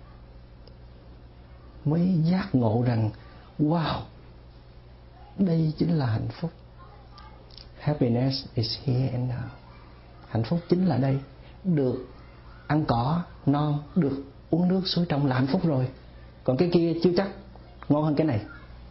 mới giác ngộ rằng wow, đây chính là hạnh phúc. Happiness is here and now. Hạnh phúc chính là đây. Được ăn cỏ non, được uống nước suối trong là hạnh phúc rồi. Còn cái kia chưa chắc ngon hơn cái này.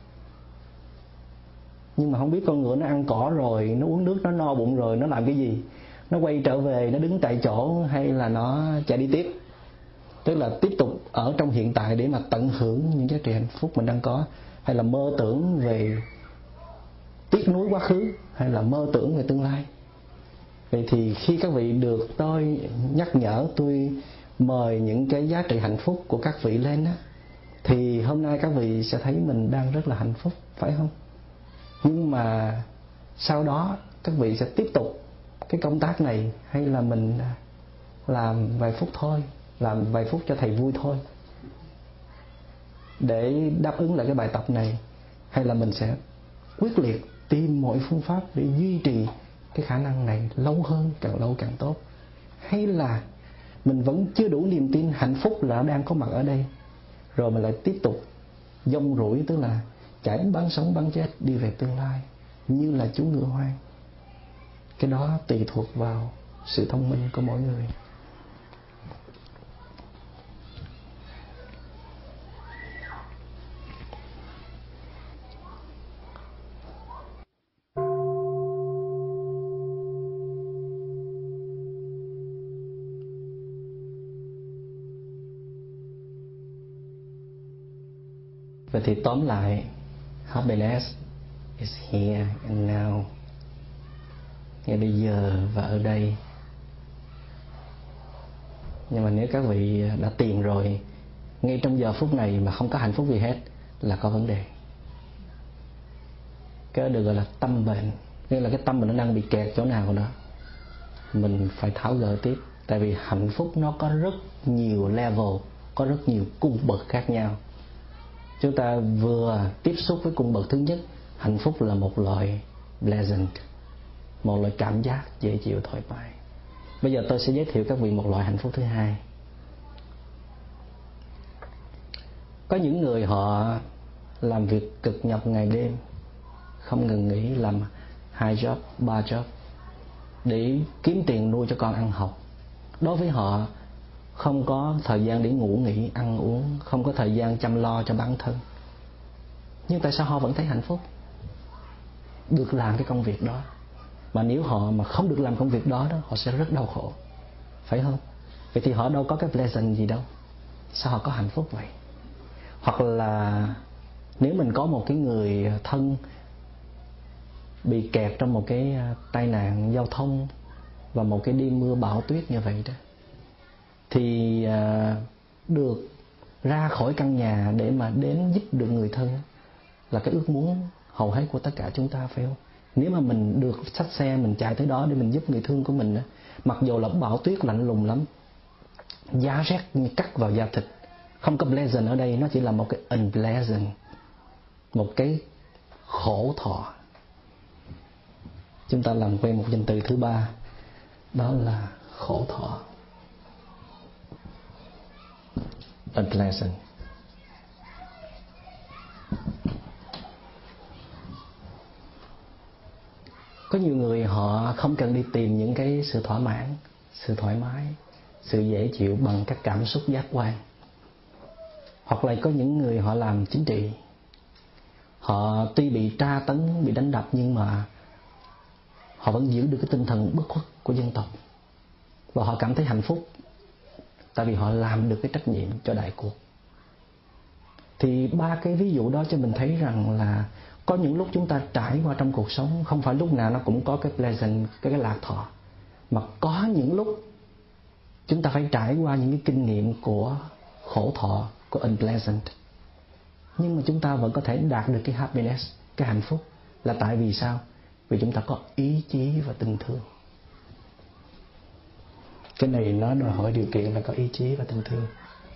Nhưng mà không biết con ngựa nó ăn cỏ rồi, nó uống nước, nó no bụng rồi, nó làm cái gì? Nó quay trở về, nó đứng tại chỗ, hay là nó chạy đi tiếp? Tức là tiếp tục ở trong hiện tại để mà tận hưởng những giá trị hạnh phúc mình đang có, hay là mơ tưởng về tiếc nuối quá khứ, hay là mơ tưởng về tương lai? Vậy thì khi các vị được tôi nhắc nhở, tôi mời những cái giá trị hạnh phúc của các vị lên á, thì hôm nay các vị sẽ thấy mình đang rất là hạnh phúc, phải không? Nhưng mà sau đó các vị sẽ tiếp tục cái công tác này, hay là mình làm vài phút thôi, làm vài phút cho thầy vui thôi để đáp ứng lại cái bài tập này, hay là mình sẽ quyết liệt tìm mọi phương pháp để duy trì cái khả năng này lâu hơn, càng lâu càng tốt? Hay là mình vẫn chưa đủ niềm tin hạnh phúc là đang có mặt ở đây, rồi mình lại tiếp tục dông rủi, tức là chạy bán sống bán chết đi về tương lai như là chú ngựa hoang? Cái đó tùy thuộc vào sự thông minh của mỗi người. Vậy thì tóm lại, happiness is here and now, ngay bây giờ và ở đây. Nhưng mà nếu các vị đã tìm rồi, ngay trong giờ phút này mà không có hạnh phúc gì hết là có vấn đề. Cái đó được gọi là tâm bệnh, nghĩa là cái tâm mình nó đang bị kẹt chỗ nào đó, mình phải tháo gỡ tiếp. Tại vì hạnh phúc nó có rất nhiều level, có rất nhiều cung bậc khác nhau. Chúng ta vừa tiếp xúc với cung bậc thứ nhất, hạnh phúc là một loại pleasant, một loại cảm giác dễ chịu thoải mái. Bây giờ tôi sẽ giới thiệu các vị một loại hạnh phúc thứ hai. Có những người họ làm việc cực nhọc ngày đêm, không ngừng nghỉ, làm hai job, ba job để kiếm tiền nuôi cho con ăn học. Đối với họ không có thời gian để ngủ nghỉ, ăn uống, không có thời gian chăm lo cho bản thân. Nhưng tại sao họ vẫn thấy hạnh phúc? Được làm cái công việc đó. Mà nếu họ mà không được làm công việc đó, đó họ sẽ rất đau khổ, phải không? Vậy thì họ đâu có cái pleasant gì đâu, sao họ có hạnh phúc vậy? Hoặc là nếu mình có một cái người thân bị kẹt trong một cái tai nạn giao thông và một cái đêm mưa bão tuyết như vậy đó, thì được ra khỏi căn nhà để mà đến giúp được người thân là cái ước muốn hầu hết của tất cả chúng ta, phải không? Nếu mà mình được xách xe, mình chạy tới đó để mình giúp người thương của mình, mặc dù là bão tuyết lạnh lùng lắm, giá rét như cắt vào da thịt, không có pleasant ở đây, nó chỉ là một cái unpleasant, một cái khổ thọ. Chúng ta làm quen một danh từ thứ ba, đó là khổ thọ, unpleasant. Có nhiều người họ không cần đi tìm những cái sự thỏa mãn, sự thoải mái, sự dễ chịu bằng các cảm xúc giác quan. Hoặc là có những người họ làm chính trị, họ tuy bị tra tấn, bị đánh đập, nhưng mà họ vẫn giữ được cái tinh thần bất khuất của dân tộc, và họ cảm thấy hạnh phúc, tại vì họ làm được cái trách nhiệm cho đại cuộc. Thì ba cái ví dụ đó cho mình thấy rằng là có những lúc chúng ta trải qua trong cuộc sống, không phải lúc nào nó cũng có cái pleasant, cái, cái lạc thọ, mà có những lúc chúng ta phải trải qua những cái kinh nghiệm của khổ thọ, của unpleasant, nhưng mà chúng ta vẫn có thể đạt được cái happiness, cái hạnh phúc. Là tại vì sao? Vì chúng ta có ý chí và tình thương. Cái này nó đòi hỏi điều kiện là có ý chí và tình thương.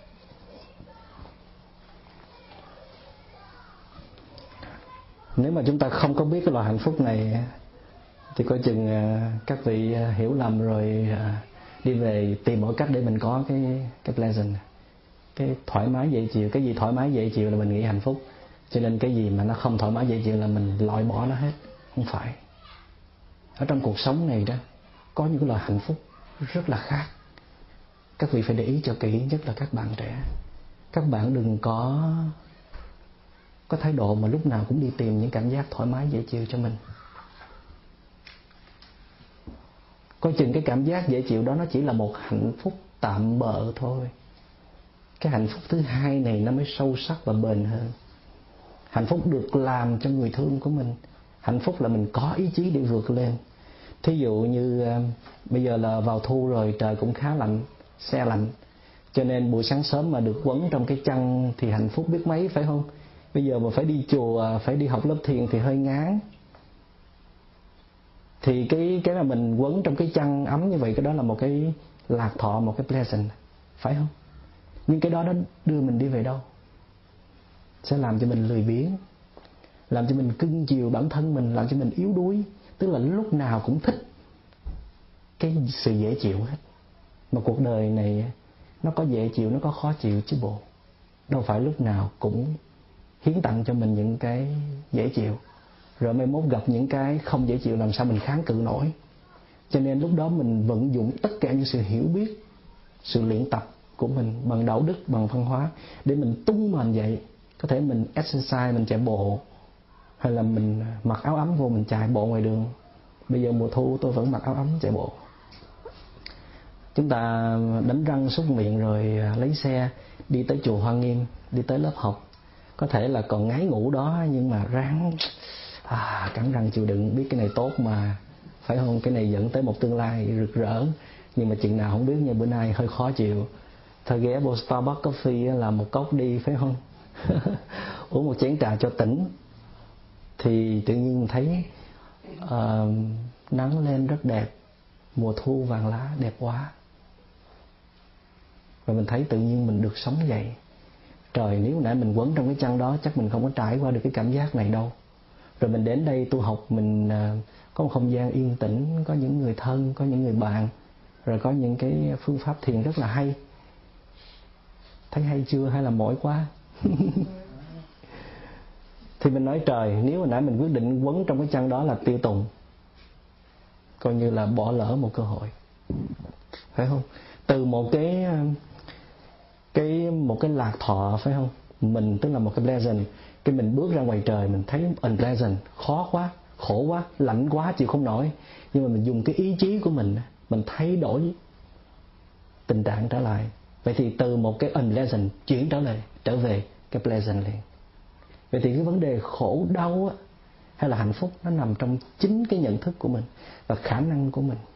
Nếu mà chúng ta không có biết cái loại hạnh phúc này thì coi chừng các vị hiểu lầm rồi đi về tìm mọi cách để mình có cái cái pleasant, cái thoải mái dễ chịu. Cái gì thoải mái dễ chịu là mình nghĩ hạnh phúc, cho nên cái gì mà nó không thoải mái dễ chịu là mình loại bỏ nó hết. Không phải. Ở trong cuộc sống này đó có những cái loại hạnh phúc rất là khác. Các vị phải để ý cho kỹ, nhất là các bạn trẻ. Các bạn đừng có có thái độ mà lúc nào cũng đi tìm những cảm giác thoải mái dễ chịu cho mình. Coi chừng cái cảm giác dễ chịu đó nó chỉ là một hạnh phúc tạm bợ thôi. Cái hạnh phúc thứ hai này nó mới sâu sắc và bền hơn. Hạnh phúc được làm cho người thương của mình. Hạnh phúc là mình có ý chí để vượt lên. Thí dụ như uh, bây giờ là vào thu rồi, trời cũng khá lạnh, se lạnh, cho nên buổi sáng sớm mà được quấn trong cái chăn thì hạnh phúc biết mấy, phải không? Bây giờ mà phải đi chùa, phải đi học lớp thiền thì hơi ngán. Thì cái cái mà mình quấn trong cái chăn ấm như vậy, cái đó là một cái lạc thọ, một cái pleasant, phải không? Nhưng cái đó nó đưa mình đi về đâu? Sẽ làm cho mình lười biếng, làm cho mình cưng chiều bản thân mình, làm cho mình yếu đuối. Tức là lúc nào cũng thích cái sự dễ chịu hết. Mà cuộc đời này nó có dễ chịu, nó có khó chịu chứ bộ. Đâu phải lúc nào cũng hiến tặng cho mình những cái dễ chịu, rồi mai mốt gặp những cái không dễ chịu làm sao mình kháng cự nổi. Cho nên lúc đó mình vận dụng tất cả những sự hiểu biết, sự luyện tập của mình bằng đạo đức, bằng văn hóa để mình tung mình dậy. Có thể mình exercise, mình chạy bộ, hay là mình mặc áo ấm vô mình chạy bộ ngoài đường. Bây giờ mùa thu tôi vẫn mặc áo ấm chạy bộ. Chúng ta đánh răng súc miệng rồi lấy xe đi tới chùa Hoa Nghiêm, đi tới lớp học. Có thể là còn ngái ngủ đó, nhưng mà ráng à, cắn răng chịu đựng, biết cái này tốt mà, phải không? Cái này dẫn tới một tương lai rực rỡ. Nhưng mà chừng nào không biết nha, bữa nay hơi khó chịu. Thôi ghé vô Starbucks Coffee là một cốc đi, phải không? Uống một chén trà cho tỉnh. Thì tự nhiên thấy uh, nắng lên rất đẹp, mùa thu vàng lá đẹp quá. Và mình thấy tự nhiên mình được sống dậy. Trời, nếu nãy mình quấn trong cái chăn đó chắc mình không có trải qua được cái cảm giác này đâu. Rồi mình đến đây tu học, mình uh, có một không gian yên tĩnh, có những người thân, có những người bạn, rồi có những cái phương pháp thiền rất là hay. Thấy hay chưa hay là mỏi quá? Thì mình nói trời, nếu hồi nãy mình quyết định quấn trong cái chăn đó là tiêu tùng, coi như là bỏ lỡ một cơ hội, phải không? Từ một cái cái một cái lạc thọ, phải không? Mình tức là một cái pleasant, cái mình bước ra ngoài trời mình thấy unpleasant, khó quá, khổ quá, lạnh quá, chịu không nổi. Nhưng mà mình dùng cái ý chí của mình, mình thay đổi tình trạng trở lại. Vậy thì từ một cái unpleasant chuyển trở lại, trở về cái pleasant liền. Vậy thì cái vấn đề khổ đau á, hay là hạnh phúc, nó nằm trong chính cái nhận thức của mình và khả năng của mình.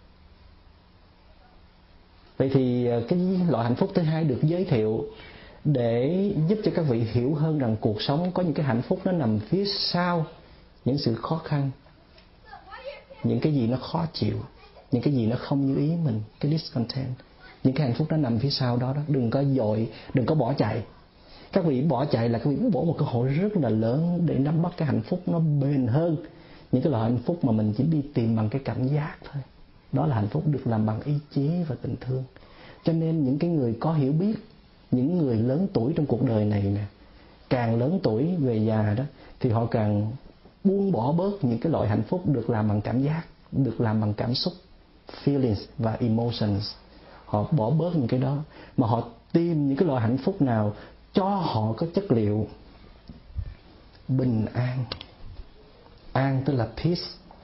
Vậy thì cái loại hạnh phúc thứ hai được giới thiệu để giúp cho các vị hiểu hơn rằng cuộc sống có những cái hạnh phúc nó nằm phía sau những sự khó khăn, những cái gì nó khó chịu, những cái gì nó không như ý mình, cái discontent. Những cái hạnh phúc nó nằm phía sau đó đó. Đừng có dội, đừng có bỏ chạy. Các vị bỏ chạy là các vị bỏ một cơ hội rất là lớn để nắm bắt cái hạnh phúc nó bền hơn những cái loại hạnh phúc mà mình chỉ đi tìm bằng cái cảm giác thôi. Đó là hạnh phúc được làm bằng ý chí và tình thương. Cho nên những cái người có hiểu biết, những người lớn tuổi trong cuộc đời này nè, càng lớn tuổi về già đó thì họ càng buông bỏ bớt những cái loại hạnh phúc được làm bằng cảm giác, được làm bằng cảm xúc, feelings và emotions. Họ bỏ bớt những cái đó mà họ tìm những cái loại hạnh phúc nào cho họ có chất liệu bình an. An tức là peace.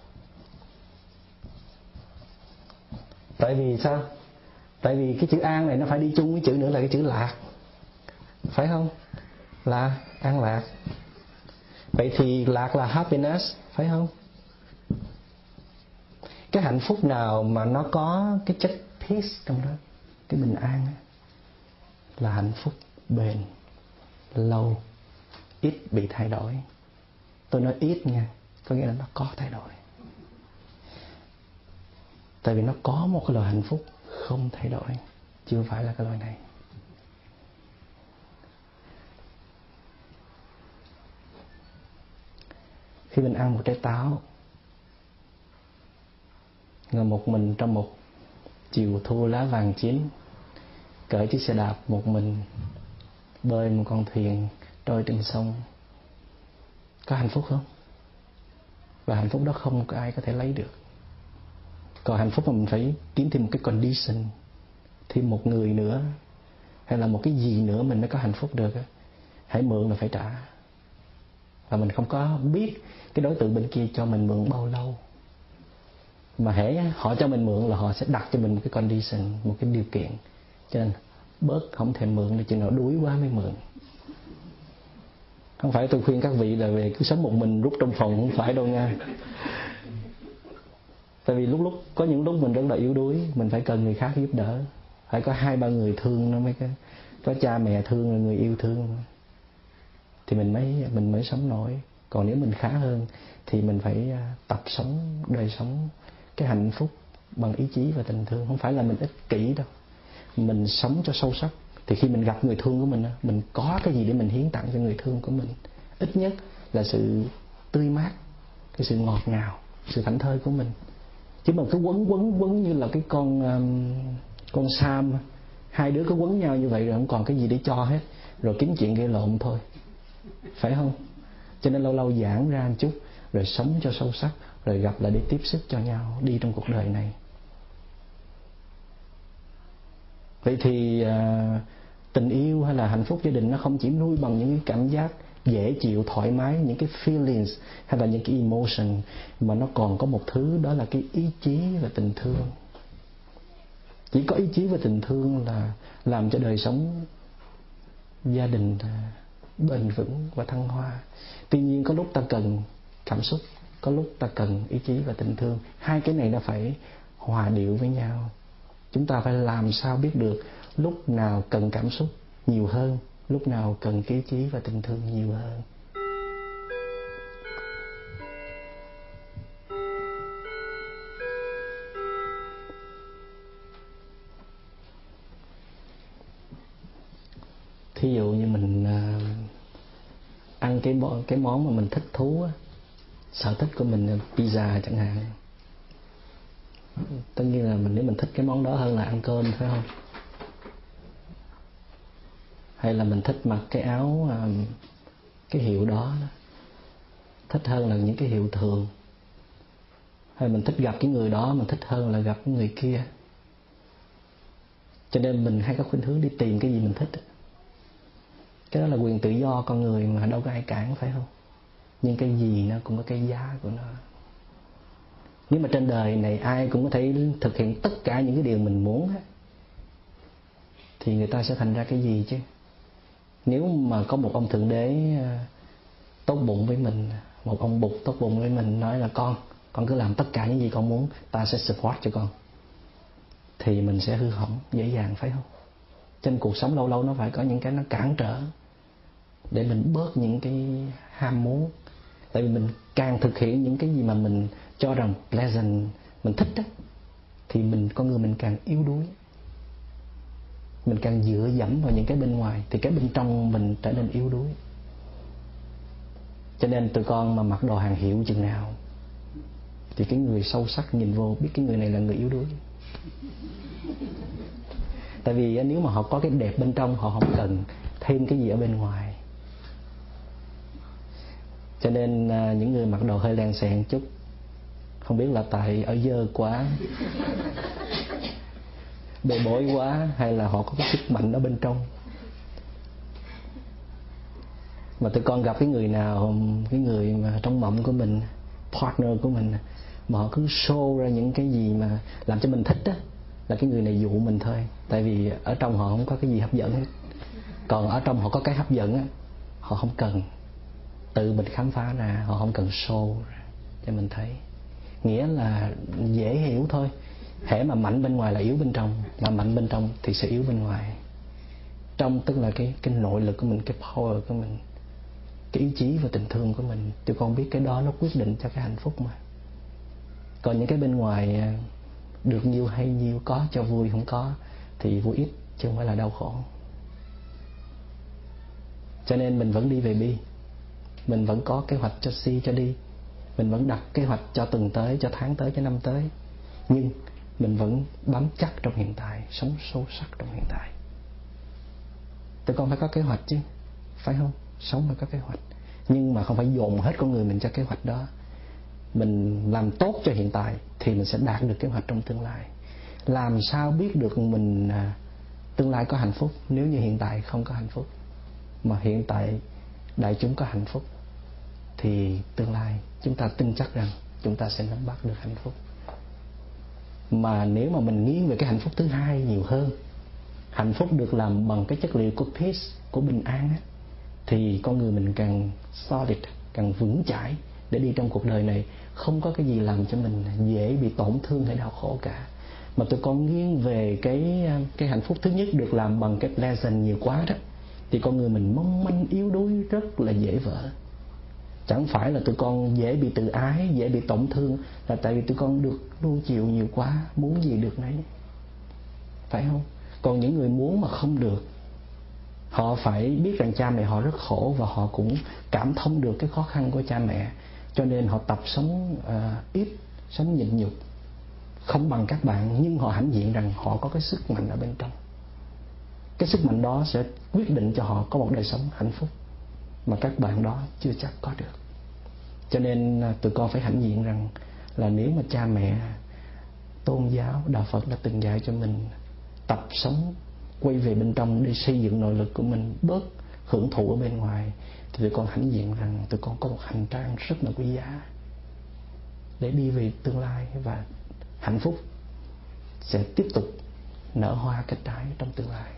Tại vì sao? Tại vì cái chữ an này nó phải đi chung với chữ nữa là cái chữ lạc, phải không? Là an lạc. Vậy thì lạc là happiness, phải không? Cái hạnh phúc nào mà nó có cái chất peace trong đó, cái bình an đó, là hạnh phúc bền lâu, ít bị thay đổi. Tôi nói ít nha, có nghĩa là nó có thay đổi. Tại vì nó có một cái loại hạnh phúc không thay đổi, chưa phải là cái loại này. Khi mình ăn một trái táo, ngồi một mình trong một chiều thu lá vàng chín, cởi chiếc xe đạp một mình, bơi một con thuyền trôi trên sông, có hạnh phúc không? Và hạnh phúc đó không có ai có thể lấy được. Còn hạnh phúc mà mình phải kiếm thêm một cái condition, thêm một người nữa, hay là một cái gì nữa mình mới có hạnh phúc được. Hãy mượn là phải trả. Và mình không có biết cái đối tượng bên kia cho mình mượn bao lâu. Mà hễ họ cho mình mượn là họ sẽ đặt cho mình một cái condition, một cái điều kiện. Cho nên bớt không thèm mượn để chừng nào đuối quá mới mượn. Không phải tôi khuyên các vị là về cứ sống một mình rút trong phòng, không phải đâu nha. Tại vì lúc lúc có những lúc mình rất là yếu đuối, mình phải cần người khác giúp đỡ. Phải có hai ba người thương nó mới có, có cha mẹ thương, là người yêu thương thì mình mới mình mới sống nổi. Còn nếu mình khá hơn thì mình phải tập sống đời sống cái hạnh phúc bằng ý chí và tình thương. Không phải là mình ích kỷ đâu, mình sống cho sâu sắc. Thì khi mình gặp người thương của mình, mình có cái gì để mình hiến tặng cho người thương của mình. Ít nhất là sự tươi mát, cái sự ngọt ngào, sự thảnh thơi của mình. Chứ mà cứ quấn quấn quấn như là cái con um, con Sam, hai đứa cứ quấn nhau như vậy rồi không còn cái gì để cho hết, rồi kiếm chuyện gây lộn thôi, phải không? Cho nên lâu lâu giãn ra một chút, rồi sống cho sâu sắc, rồi gặp lại để tiếp sức cho nhau đi trong cuộc đời này. Vậy thì uh, tình yêu hay là hạnh phúc gia đình nó không chỉ nuôi bằng những cái cảm giác dễ chịu, thoải mái, những cái feelings hay là những cái emotion, mà nó còn có một thứ, đó là cái ý chí và tình thương. Chỉ có ý chí và tình thương là làm cho đời sống gia đình bền vững và thăng hoa. Tuy nhiên có lúc ta cần cảm xúc, có lúc ta cần ý chí và tình thương. Hai cái này nó phải hòa điệu với nhau. Chúng ta phải làm sao biết được lúc nào cần cảm xúc nhiều hơn, lúc nào cần ý chí và tình thương nhiều hơn. Thí dụ như mình uh, ăn cái món, cái món mà mình thích thú á, sở thích của mình là pizza chẳng hạn. Tất nhiên là mình, nếu mình thích cái món đó hơn là ăn cơm, phải không? Hay là mình thích mặc cái áo uh, cái hiệu đó, thích hơn là những cái hiệu thường. Hay mình thích gặp cái người đó, mình thích hơn là gặp cái người kia. Cho nên mình hay có khuynh hướng đi tìm cái gì mình thích. Cái đó là quyền tự do con người mà đâu có ai cản, phải không? Nhưng cái gì nó cũng có cái giá của nó. Nếu mà trên đời này ai cũng có thể thực hiện tất cả những cái điều mình muốn á, thì người ta sẽ thành ra cái gì chứ? Nếu mà có một ông Thượng Đế tốt bụng với mình, một ông Bụt tốt bụng với mình, nói là con, con cứ làm tất cả những gì con muốn, ta sẽ support cho con, thì mình sẽ hư hỏng dễ dàng, phải không? Trên cuộc sống lâu lâu nó phải có những cái nó cản trở để mình bớt những cái ham muốn. Tại vì mình càng thực hiện những cái gì mà mình cho rằng pleasant, mình thích đó, thì mình, con người mình càng yếu đuối. Mình càng dựa dẫm vào những cái bên ngoài, thì cái bên trong mình trở nên yếu đuối. Cho nên tụi con mà mặc đồ hàng hiệu chừng nào thì cái người sâu sắc nhìn vô biết cái người này là người yếu đuối. Tại vì nếu mà họ có cái đẹp bên trong, họ không cần thêm cái gì ở bên ngoài. Cho nên những người mặc đồ hơi lèn xèn chút, Không biết là tại ở dơ quá, bê bối quá, hay là họ có cái sức mạnh ở bên trong. Mà tụi con gặp cái người nào, cái người mà trong mộng của mình, partner của mình, mà họ cứ show ra những cái gì mà làm cho mình thích á, là cái người này dụ mình thôi. Tại vì ở trong họ không có cái gì hấp dẫn hết. Còn ở trong họ có cái hấp dẫn á, họ không cần tự mình khám phá ra, họ không cần show ra cho mình thấy. Nghĩa là dễ hiểu thôi. Hễ mà mạnh bên ngoài là yếu bên trong, mà mạnh bên trong thì sẽ yếu bên ngoài. Trong tức là cái cái nội lực của mình, cái power của mình, cái ý chí và tình thương của mình. Tụi con biết cái đó nó quyết định cho cái hạnh phúc mà. Còn những cái bên ngoài được nhiêu hay nhiêu, có cho vui không có thì vui ít, chứ không phải là đau khổ. Cho nên mình vẫn đi về bi, mình vẫn có kế hoạch cho si cho đi, mình vẫn đặt kế hoạch cho tuần tới, cho tháng tới, cho năm tới. Nhưng mình vẫn bám chắc trong hiện tại, sống sâu sắc trong hiện tại. Tụi con phải có kế hoạch chứ, phải không? Sống phải có kế hoạch, nhưng mà không phải dồn hết con người mình cho kế hoạch đó. Mình làm tốt cho hiện tại thì mình sẽ đạt được kế hoạch trong tương lai. Làm sao biết được mình à, tương lai có hạnh phúc nếu như hiện tại không có hạnh phúc? Mà hiện tại đại chúng có hạnh phúc thì tương lai chúng ta tin chắc rằng chúng ta sẽ nắm bắt được hạnh phúc. Mà nếu mà mình nghiêng về cái hạnh phúc thứ hai nhiều hơn, hạnh phúc được làm bằng cái chất liệu của peace, của bình an á, thì con người mình càng solid, càng vững chãi để đi trong cuộc đời này. Không có cái gì làm cho mình dễ bị tổn thương hay đau khổ cả. Mà tụi con nghiêng về cái cái hạnh phúc thứ nhất được làm bằng cái pleasant nhiều quá đó, thì con người mình mong manh yếu đuối, rất là dễ vỡ. Chẳng phải là tụi con dễ bị tự ái, dễ bị tổn thương, là tại vì tụi con được nuông chiều nhiều quá, muốn gì được nấy, phải không? Còn những người muốn mà không được, họ phải biết rằng cha mẹ họ rất khổ, và họ cũng cảm thông được cái khó khăn của cha mẹ, cho nên họ tập sống uh, ít, sống nhịn nhục, không bằng các bạn. Nhưng họ hãnh diện rằng họ có cái sức mạnh ở bên trong. Cái sức mạnh đó sẽ quyết định cho họ có một đời sống hạnh phúc mà các bạn đó chưa chắc có được. Cho nên tụi con phải hãnh diện rằng là nếu mà cha mẹ, tôn giáo, đạo Phật đã từng dạy cho mình tập sống quay về bên trong để xây dựng nội lực của mình, bớt hưởng thụ ở bên ngoài, thì tụi con hãnh diện rằng tụi con có một hành trang rất là quý giá để đi về tương lai, và hạnh phúc sẽ tiếp tục nở hoa kết trái trong tương lai.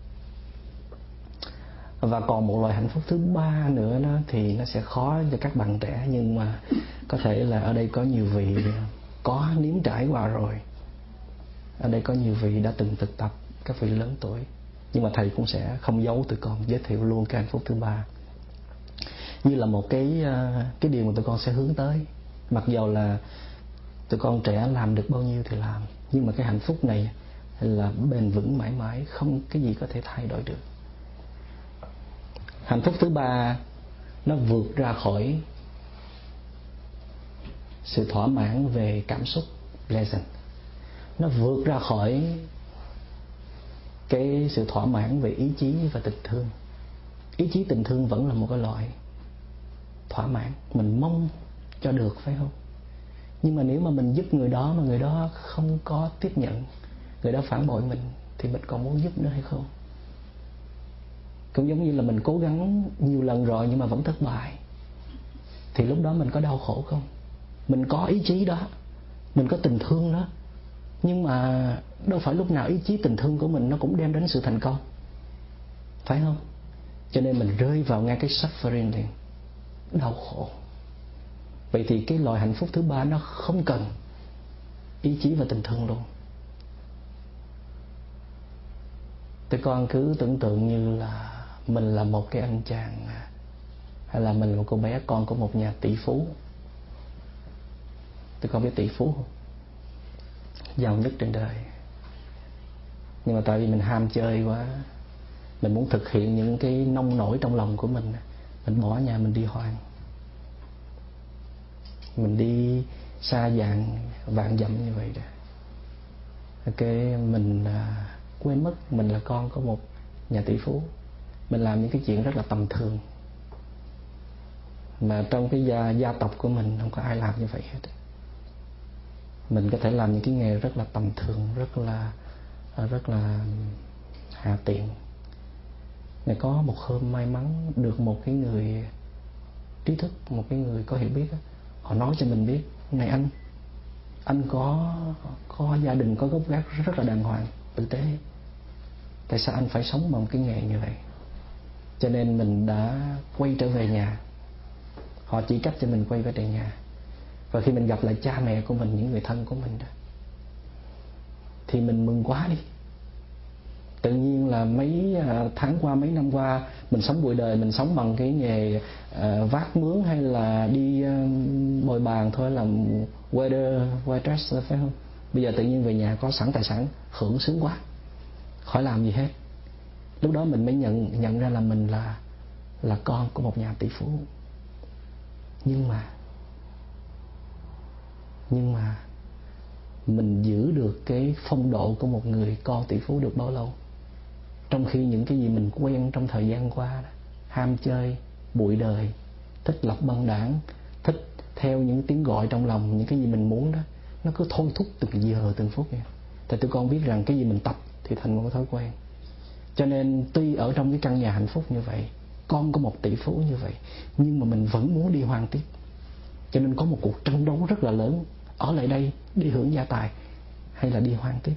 Và còn một loại hạnh phúc thứ ba nữa đó, thì nó sẽ khó cho các bạn trẻ, nhưng mà có thể là ở đây có nhiều vị có nếm trải qua rồi. Ở đây có nhiều vị đã từng thực tập, các vị lớn tuổi. Nhưng mà thầy cũng sẽ không giấu tụi con, giới thiệu luôn cái hạnh phúc thứ ba, như là một cái cái điều mà tụi con sẽ hướng tới. Mặc dầu là tụi con trẻ làm được bao nhiêu thì làm, nhưng mà cái hạnh phúc này là bền vững mãi mãi, không cái gì có thể thay đổi được. Hạnh phúc thứ ba nó vượt ra khỏi sự thỏa mãn về cảm xúc pleasant, nó vượt ra khỏi cái sự thỏa mãn về ý chí và tình thương. Ý chí tình thương vẫn là một cái loại thỏa mãn, mình mong cho được, phải không? Nhưng mà nếu mà mình giúp người đó mà người đó không có tiếp nhận, người đó phản bội mình, thì mình còn muốn giúp nữa hay không? Cũng giống như là mình cố gắng nhiều lần rồi nhưng mà vẫn thất bại, thì lúc đó mình có đau khổ không? Mình có ý chí đó, mình có tình thương đó, nhưng mà đâu phải lúc nào ý chí tình thương của mình nó cũng đem đến sự thành công, phải không? Cho nên mình rơi vào ngay cái suffering liền, đau khổ. Vậy thì cái loại hạnh phúc thứ ba nó không cần ý chí và tình thương luôn. Tụi con cứ tưởng tượng như là mình là một cái anh chàng, hay là mình là một cô bé con của một nhà tỷ phú. Tụi con biết tỷ phú không? Giàu nhất trên đời. Nhưng mà tại vì mình ham chơi quá, mình muốn thực hiện những cái nông nổi trong lòng của mình, mình bỏ nhà mình đi hoang. Mình đi xa vạn vạn dặm như vậy đó. Ok, mình à, quên mất mình là con của một nhà tỷ phú. Mình làm những cái chuyện rất là tầm thường, mà trong cái gia, gia tộc của mình không có ai làm như vậy hết. mình có thể làm những cái nghề rất là tầm thường, rất là rất là hạ tiện. Ngày có một hôm may mắn được một cái người trí thức, một cái người có hiểu biết, họ nói cho mình biết: này anh, anh có có gia đình, có gốc gác rất là đàng hoàng, tử tế, tại sao anh phải sống bằng cái nghề như vậy? Cho nên mình đã quay trở về nhà. Họ chỉ cách cho mình quay về nhà. Và khi mình gặp lại cha mẹ của mình, những người thân của mình đó, thì mình mừng quá đi. Tự nhiên là mấy tháng qua, mấy năm qua, mình sống bụi đời, mình sống bằng cái nghề uh, vác mướn hay là đi uh, bồi bàn thôi, làm waiter, waitress, phải không? Bây giờ tự nhiên về nhà có sẵn tài sản, hưởng sướng quá, khỏi làm gì hết. Lúc đó mình mới nhận nhận ra là mình là là con của một nhà tỷ phú. Nhưng mà nhưng mà mình giữ được cái phong độ của một người con tỷ phú được bao lâu? Trong khi những cái gì mình quen trong thời gian qua đó, ham chơi, bụi đời, thích lập băng đảng, thích theo những tiếng gọi trong lòng, những cái gì mình muốn đó, nó cứ thôi thúc từng giờ từng phút vậy. Tại tụi con biết rằng cái gì mình tập thì thành một cái thói quen. Cho nên tuy ở trong cái căn nhà hạnh phúc như vậy, con của một tỷ phú như vậy, nhưng mà mình vẫn muốn đi hoang tiếp. Cho nên có một cuộc tranh đấu rất là lớn: ở lại đây đi hưởng gia tài hay là đi hoang tiếp.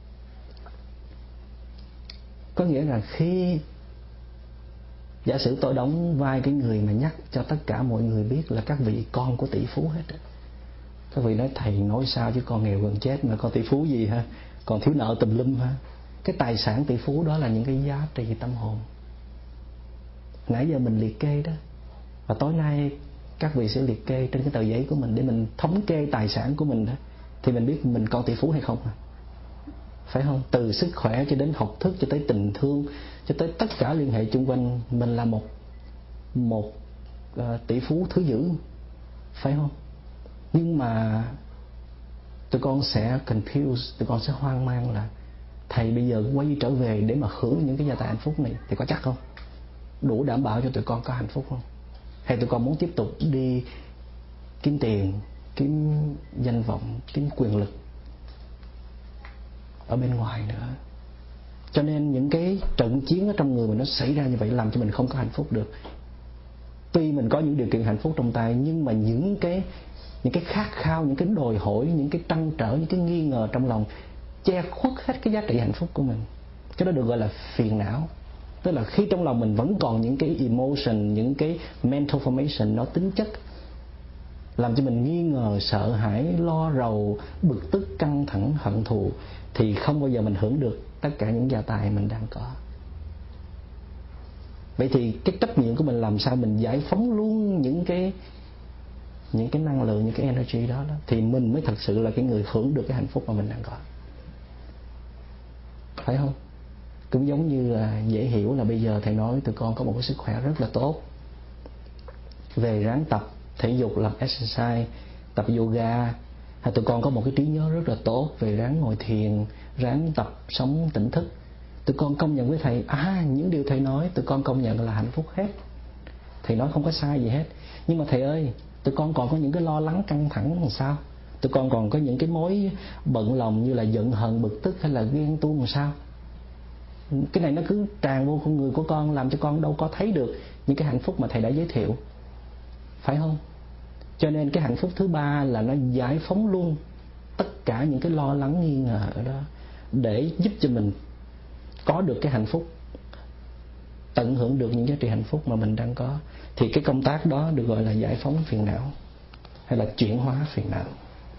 Có nghĩa là khi giả sử tôi đóng vai cái người mà nhắc cho tất cả mọi người biết là các vị con của tỷ phú hết, các vị nói: thầy nói sao chứ con nghèo gần chết mà con tỷ phú gì ha, còn thiếu nợ tùm lum ha. Cái tài sản tỷ phú đó là những cái giá trị tâm hồn. Nãy giờ mình liệt kê đó, và tối nay các vị sẽ liệt kê trên cái tờ giấy của mình để mình thống kê tài sản của mình đó, thì mình biết mình con tỷ phú hay không, phải không? Từ sức khỏe cho đến học thức, cho tới tình thương, cho tới tất cả liên hệ chung quanh, mình là một một uh, tỷ phú thứ dữ, phải không? Nhưng mà tụi con sẽ confuse, tụi con sẽ hoang mang là thầy bây giờ quay trở về để mà hưởng những cái gia tài hạnh phúc này thì có chắc không? Đủ đảm bảo cho tụi con có hạnh phúc không? Hay tụi con muốn tiếp tục đi kiếm tiền, kiếm danh vọng, kiếm quyền lực ở bên ngoài nữa? Cho nên những cái trận chiến ở trong người mình nó xảy ra như vậy làm cho mình không có hạnh phúc được. Tuy mình có những điều kiện hạnh phúc trong tay, nhưng mà những cái những cái khát khao, những cái đòi hỏi, những cái trăn trở, những cái nghi ngờ trong lòng che khuất hết cái giá trị hạnh phúc của mình. Cái đó được gọi là phiền não. Tức là khi trong lòng mình vẫn còn những cái emotion, những cái mental formation nó tính chất làm cho mình nghi ngờ, sợ hãi, lo rầu, bực tức, căng thẳng, hận thù, thì không bao giờ mình hưởng được tất cả những gia tài mình đang có. Vậy thì cái trách nhiệm của mình làm sao mình giải phóng luôn những cái những cái năng lượng, những cái energy đó, đó thì mình mới thật sự là cái người hưởng được cái hạnh phúc mà mình đang có, phải không? Cũng giống như là dễ hiểu là bây giờ thầy nói tụi con có một cái sức khỏe rất là tốt, về ráng tập thể dục, làm exercise, tập yoga, hay tụi con có một cái trí nhớ rất là tốt, về ráng ngồi thiền, ráng tập sống tỉnh thức. Tụi con công nhận với thầy, à những điều thầy nói tụi con công nhận là hạnh phúc hết, thầy nói không có sai gì hết. Nhưng mà thầy ơi, tụi con còn có những cái lo lắng căng thẳng làm sao? Tụi con còn có những cái mối bận lòng như là giận hờn, bực tức hay là ghen tuông làm sao? Cái này nó cứ tràn vô con người của con, làm cho con đâu có thấy được những cái hạnh phúc mà thầy đã giới thiệu, phải không? Cho nên cái hạnh phúc thứ ba là nó giải phóng luôn tất cả những cái lo lắng nghi ngờ ở đó, để giúp cho mình có được cái hạnh phúc, tận hưởng được những giá trị hạnh phúc mà mình đang có. Thì cái công tác đó được gọi là giải phóng phiền não, hay là chuyển hóa phiền não.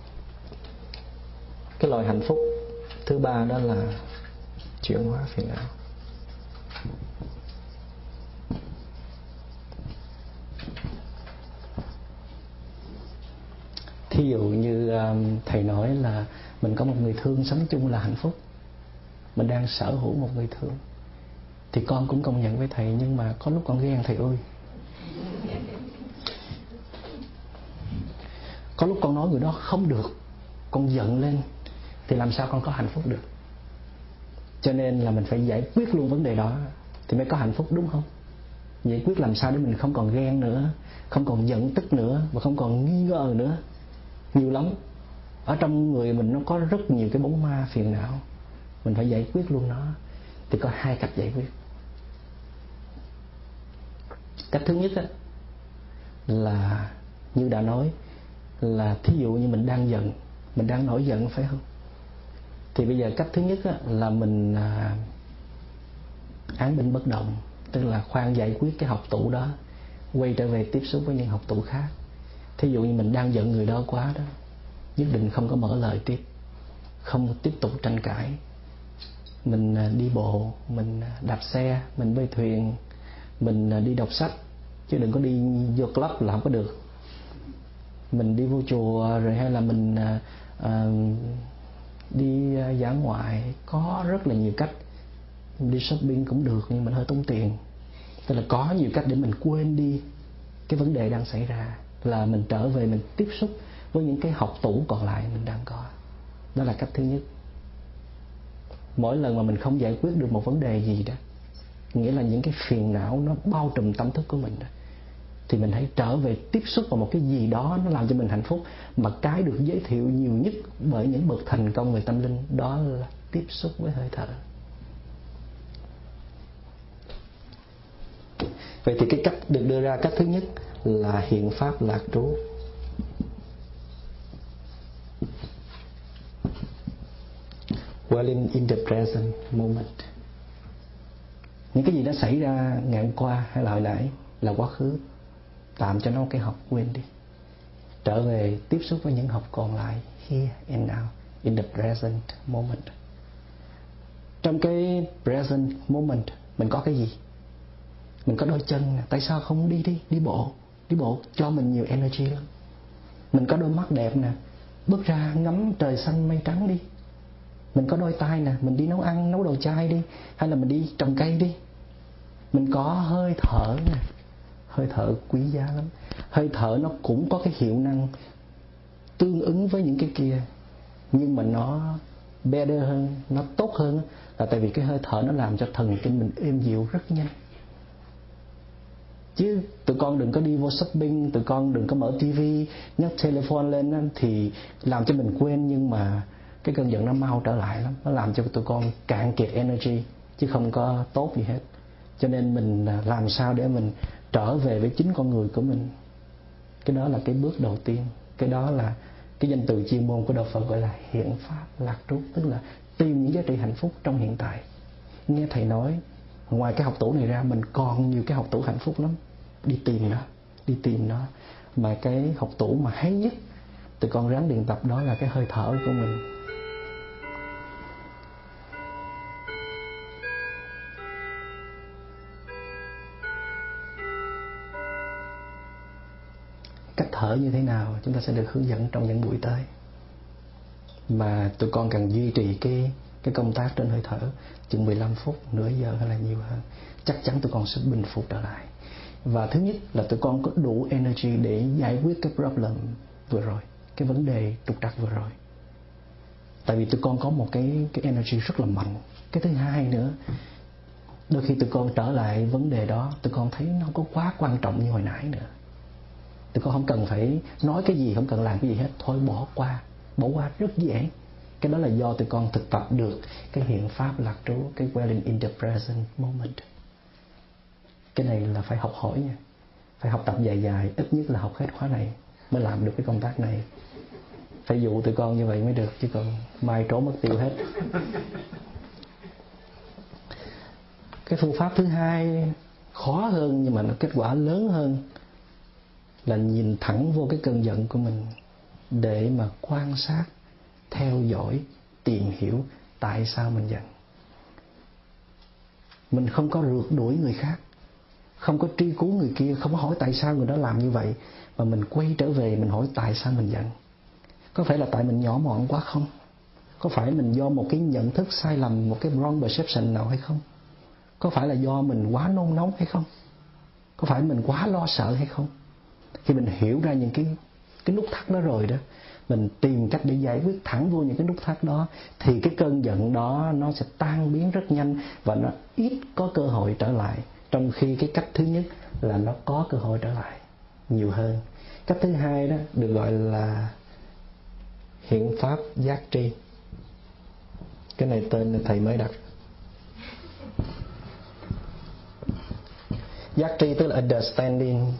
Cái loại hạnh phúc thứ ba đó là chuyển hóa phiền não. Thí dụ như um, thầy nói là mình có một người thương, sống chung là hạnh phúc, mình đang sở hữu một người thương, thì con cũng công nhận với thầy, nhưng mà có lúc con ghen thầy ơi. Có lúc con nói người đó không được, con giận lên, thì làm sao con có hạnh phúc được? Cho nên là mình phải giải quyết luôn vấn đề đó thì mới có hạnh phúc, đúng không? Giải quyết làm sao để mình không còn ghen nữa, không còn giận tức nữa, và không còn nghi ngờ nữa. Nhiều lắm ở trong người mình nó có rất nhiều cái bóng ma phiền não, mình phải giải quyết luôn nó. Thì có hai cách giải quyết. Cách thứ nhất á, là như đã nói, là thí dụ như mình đang giận, mình đang nổi giận phải không? Thì bây giờ cách thứ nhất á, là mình à, án binh bất động, tức là khoan giải quyết cái học tủ đó, quay trở về tiếp xúc với những học tủ khác. Thí dụ như mình đang giận người đó quá đó, nhất định không có mở lời tiếp, không tiếp tục tranh cãi. Mình đi bộ, mình đạp xe, mình bơi thuyền, mình đi đọc sách, chứ đừng có đi vô club là không có được. Mình đi vô chùa rồi hay là mình à, đi dã ngoại, có rất là nhiều cách. Đi shopping cũng được nhưng mình hơi tốn tiền. Tức là có nhiều cách để mình quên đi cái vấn đề đang xảy ra, là mình trở về mình tiếp xúc với những cái học tủ còn lại mình đang có. Đó là cách thứ nhất. Mỗi lần mà mình không giải quyết được một vấn đề gì đó, nghĩa là những cái phiền não nó bao trùm tâm thức của mình đó, thì mình hãy trở về tiếp xúc vào một cái gì đó nó làm cho mình hạnh phúc. Mà cái được giới thiệu nhiều nhất bởi những bậc thành công về tâm linh, đó là tiếp xúc với hơi thở. Vậy thì cái cách được đưa ra, cách thứ nhất là hiện pháp lạc trú. Dwelling in the present moment. Những cái gì đã xảy ra ngày hôm qua hay là hồi nãy là quá khứ, tạm cho nó cái học, quên đi. Trở về tiếp xúc với những học còn lại, here and now, in the present moment. Trong cái present moment mình có cái gì? Mình có đôi chân nè, tại sao không đi đi, đi bộ. Đi bộ cho mình nhiều energy lắm. Mình có đôi mắt đẹp nè, bước ra ngắm trời xanh mây trắng đi. Mình có đôi tay nè, mình đi nấu ăn, nấu đồ chay đi, hay là mình đi trồng cây đi. Mình có hơi thở nè, hơi thở quý giá lắm. Hơi thở nó cũng có cái hiệu năng tương ứng với những cái kia, nhưng mà nó better hơn, nó tốt hơn, là tại vì cái hơi thở nó làm cho thần kinh mình êm dịu rất nhanh. Chứ tụi con đừng có đi vô shopping, tụi con đừng có mở tivi, nhấc telephone lên thì làm cho mình quên, nhưng mà cái cơn giận nó mau trở lại lắm. Nó làm cho tụi con cạn kiệt energy, chứ không có tốt gì hết. Cho nên mình làm sao để mình trở về với chính con người của mình. Cái đó là cái bước đầu tiên. Cái đó là cái danh từ chuyên môn của Đạo Phật gọi là hiện pháp lạc trú, tức là tìm những giá trị hạnh phúc trong hiện tại. Nghe thầy nói, ngoài cái học tủ này ra mình còn nhiều cái học tủ hạnh phúc lắm. Đi tìm nó, đi tìm nó. Mà cái học tủ mà hay nhất tụi con ráng luyện tập đó là cái hơi thở của mình. Cách thở như thế nào chúng ta sẽ được hướng dẫn trong những buổi tới. Mà tụi con cần duy trì cái cái công tác trên hơi thở chừng mười lăm phút, nửa giờ hay là nhiều hơn, chắc chắn tụi con sẽ bình phục trở lại. Và thứ nhất là tụi con có đủ energy để giải quyết cái problem vừa rồi, cái vấn đề trục trặc vừa rồi. Tại vì tụi con có một cái cái energy rất là mạnh. Cái thứ hai nữa, đôi khi tụi con trở lại vấn đề đó, tụi con thấy nó không có quá quan trọng như hồi nãy nữa. Tụi con không cần phải nói cái gì, không cần làm cái gì hết, thôi bỏ qua, bỏ qua rất dễ. Cái đó là do tụi con thực tập được cái hiện pháp lạc trú, cái dwelling in the present moment. Cái này là phải học hỏi nha, phải học tập dài dài, ít nhất là học hết khóa này mới làm được cái công tác này. Phải dụ tụi con như vậy mới được, chứ còn mai trốn mất tiêu hết. Cái phương pháp thứ hai khó hơn nhưng mà nó kết quả lớn hơn là nhìn thẳng vô cái cơn giận của mình để mà quan sát, theo dõi, tìm hiểu tại sao mình giận. Mình không có rượt đuổi người khác, không có truy cứu người kia, không có hỏi tại sao người đó làm như vậy, mà mình quay trở về mình hỏi tại sao mình giận. Có phải là tại mình nhỏ mọn quá không? Có phải mình do một cái nhận thức sai lầm, một cái wrong perception nào hay không? Có phải là do mình quá nôn nóng hay không? Có phải mình quá lo sợ hay không? Khi mình hiểu ra những cái cái nút thắt đó rồi đó, mình tìm cách để giải quyết thẳng vô những cái nút thắt đó, thì cái cơn giận đó nó sẽ tan biến rất nhanh và nó ít có cơ hội trở lại. Trong khi cái cách thứ nhất là nó có cơ hội trở lại nhiều hơn. Cách thứ hai đó được gọi là Hiển pháp giác tri. Cái này tên thầy mới đặt. Giác tri tức là understanding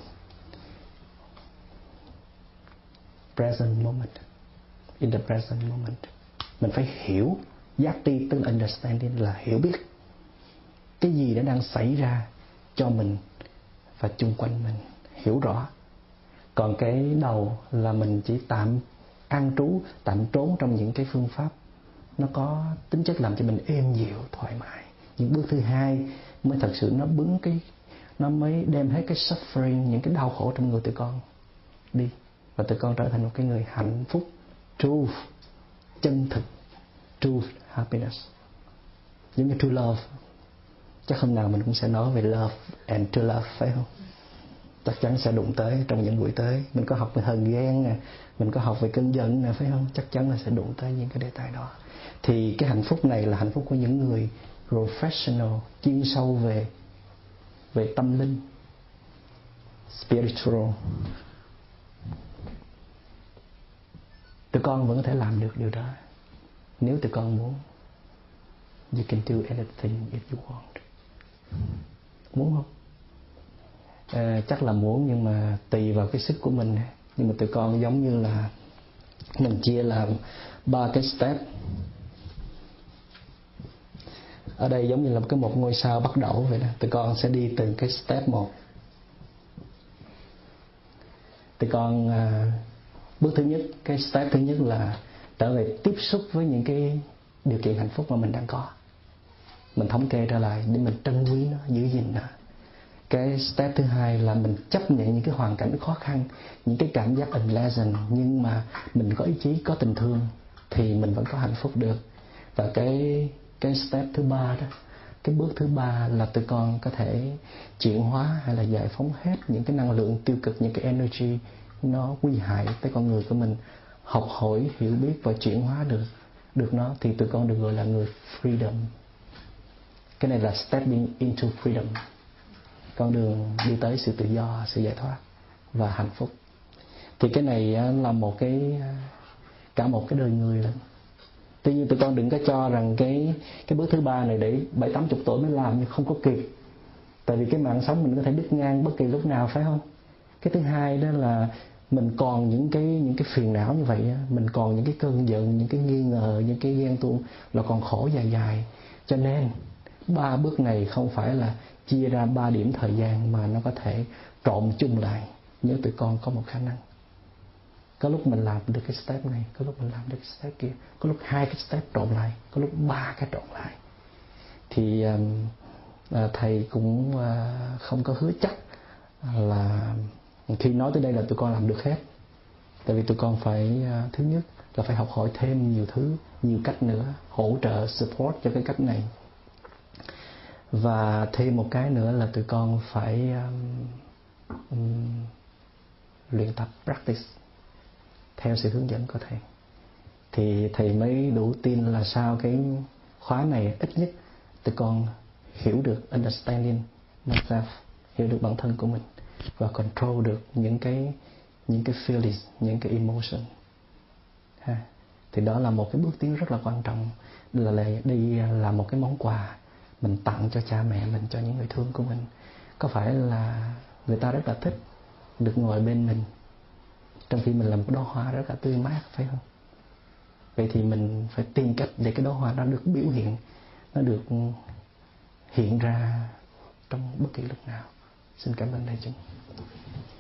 present moment. In the present moment. Mình phải hiểu. Giác tri tức là understanding là hiểu biết cái gì đã đang xảy ra cho mình và chung quanh mình, hiểu rõ. Còn cái đầu là mình chỉ tạm an trú, tạm trốn trong những cái phương pháp nó có tính chất làm cho mình êm dịu, thoải mái. Những bước thứ hai mới thật sự nó bứng cái, nó mới đem hết cái suffering, những cái đau khổ trong người tụi con đi, và tụi con trở thành một cái người hạnh phúc, truth, chân thực, truth happiness, giống như true love. Chắc hôm nào mình cũng sẽ nói về love and true love, phải không? Chắc chắn sẽ đụng tới trong những buổi tới. Mình có học về hờn ghen nè, mình có học về cơn giận nè, phải không? Chắc chắn là sẽ đụng tới những cái đề tài đó. Thì cái hạnh phúc này là hạnh phúc của những người professional, chuyên sâu về về tâm linh, spiritual. Tụi con vẫn có thể làm được điều đó nếu tụi con muốn. You can do anything if you want. Muốn không? À, chắc là muốn, nhưng mà tùy vào cái sức của mình. Nhưng mà tụi con giống như là mình chia làm ba cái step. Ở đây giống như là cái một ngôi sao bắt đầu vậy đó. Tụi con sẽ đi từng cái step một. Tụi con à, bước thứ nhất, cái step thứ nhất là trở về tiếp xúc với những cái điều kiện hạnh phúc mà mình đang có. Mình thống kê ra lại để mình trân quý nó, giữ gìn nó. Cái step thứ hai là mình chấp nhận những cái hoàn cảnh khó khăn, những cái cảm giác unpleasant, nhưng mà mình có ý chí, có tình thương thì mình vẫn có hạnh phúc được. Và cái cái step thứ ba đó, cái bước thứ ba là tụi con có thể chuyển hóa hay là giải phóng hết những cái năng lượng tiêu cực, những cái energy nó nguy hại tới con người của mình, học hỏi, hiểu biết và chuyển hóa được được nó, thì tụi con được gọi là người freedom. Cái này là stepping into freedom, con đường đi tới sự tự do, sự giải thoát và hạnh phúc. Thì cái này là một cái, cả một cái đời người lận. Tuy nhiên tụi con đừng có cho rằng cái cái bước thứ ba này để bảy tám chục tuổi mới làm, nhưng không có kịp. Tại vì cái mạng sống mình có thể đứt ngang bất kỳ lúc nào, phải không? Cái thứ hai đó là mình còn những cái những cái phiền não như vậy, mình còn những cái cơn giận, những cái nghi ngờ, những cái ghen tuông, là còn khổ dài dài. Cho nên ba bước này không phải là chia ra ba điểm thời gian, mà nó có thể trộn chung lại nếu tụi con có một khả năng. Có lúc mình làm được cái step này, có lúc mình làm được cái step kia, có lúc hai cái step trộn lại, có lúc ba cái trộn lại. Thì uh, thầy cũng uh, không có hứa chắc là khi nói tới đây là tụi con làm được hết. Tại vì tụi con phải, uh, thứ nhất là phải học hỏi thêm nhiều thứ, nhiều cách nữa, hỗ trợ, support cho cái cách này. Và thêm một cái nữa là tụi con phải um, um, luyện tập, practice theo sự hướng dẫn của thầy. Thì thầy mới đủ tin là sau cái khóa này ít nhất tụi con hiểu được understanding myself, hiểu được bản thân của mình và control được những cái những cái feelings, những cái emotion. Ha. Thì đó là một cái bước tiến rất là quan trọng, là, là đi làm một cái món quà mình tặng cho cha mẹ mình, cho những người thương của mình. Có phải là người ta rất là thích được ngồi bên mình trong khi mình làm một đóa hoa rất là tươi mát, phải không? Vậy thì mình phải tìm cách để cái đóa hoa đó được biểu hiện, nó được hiện ra trong bất kỳ lúc nào. Xin cảm ơn đại chúng.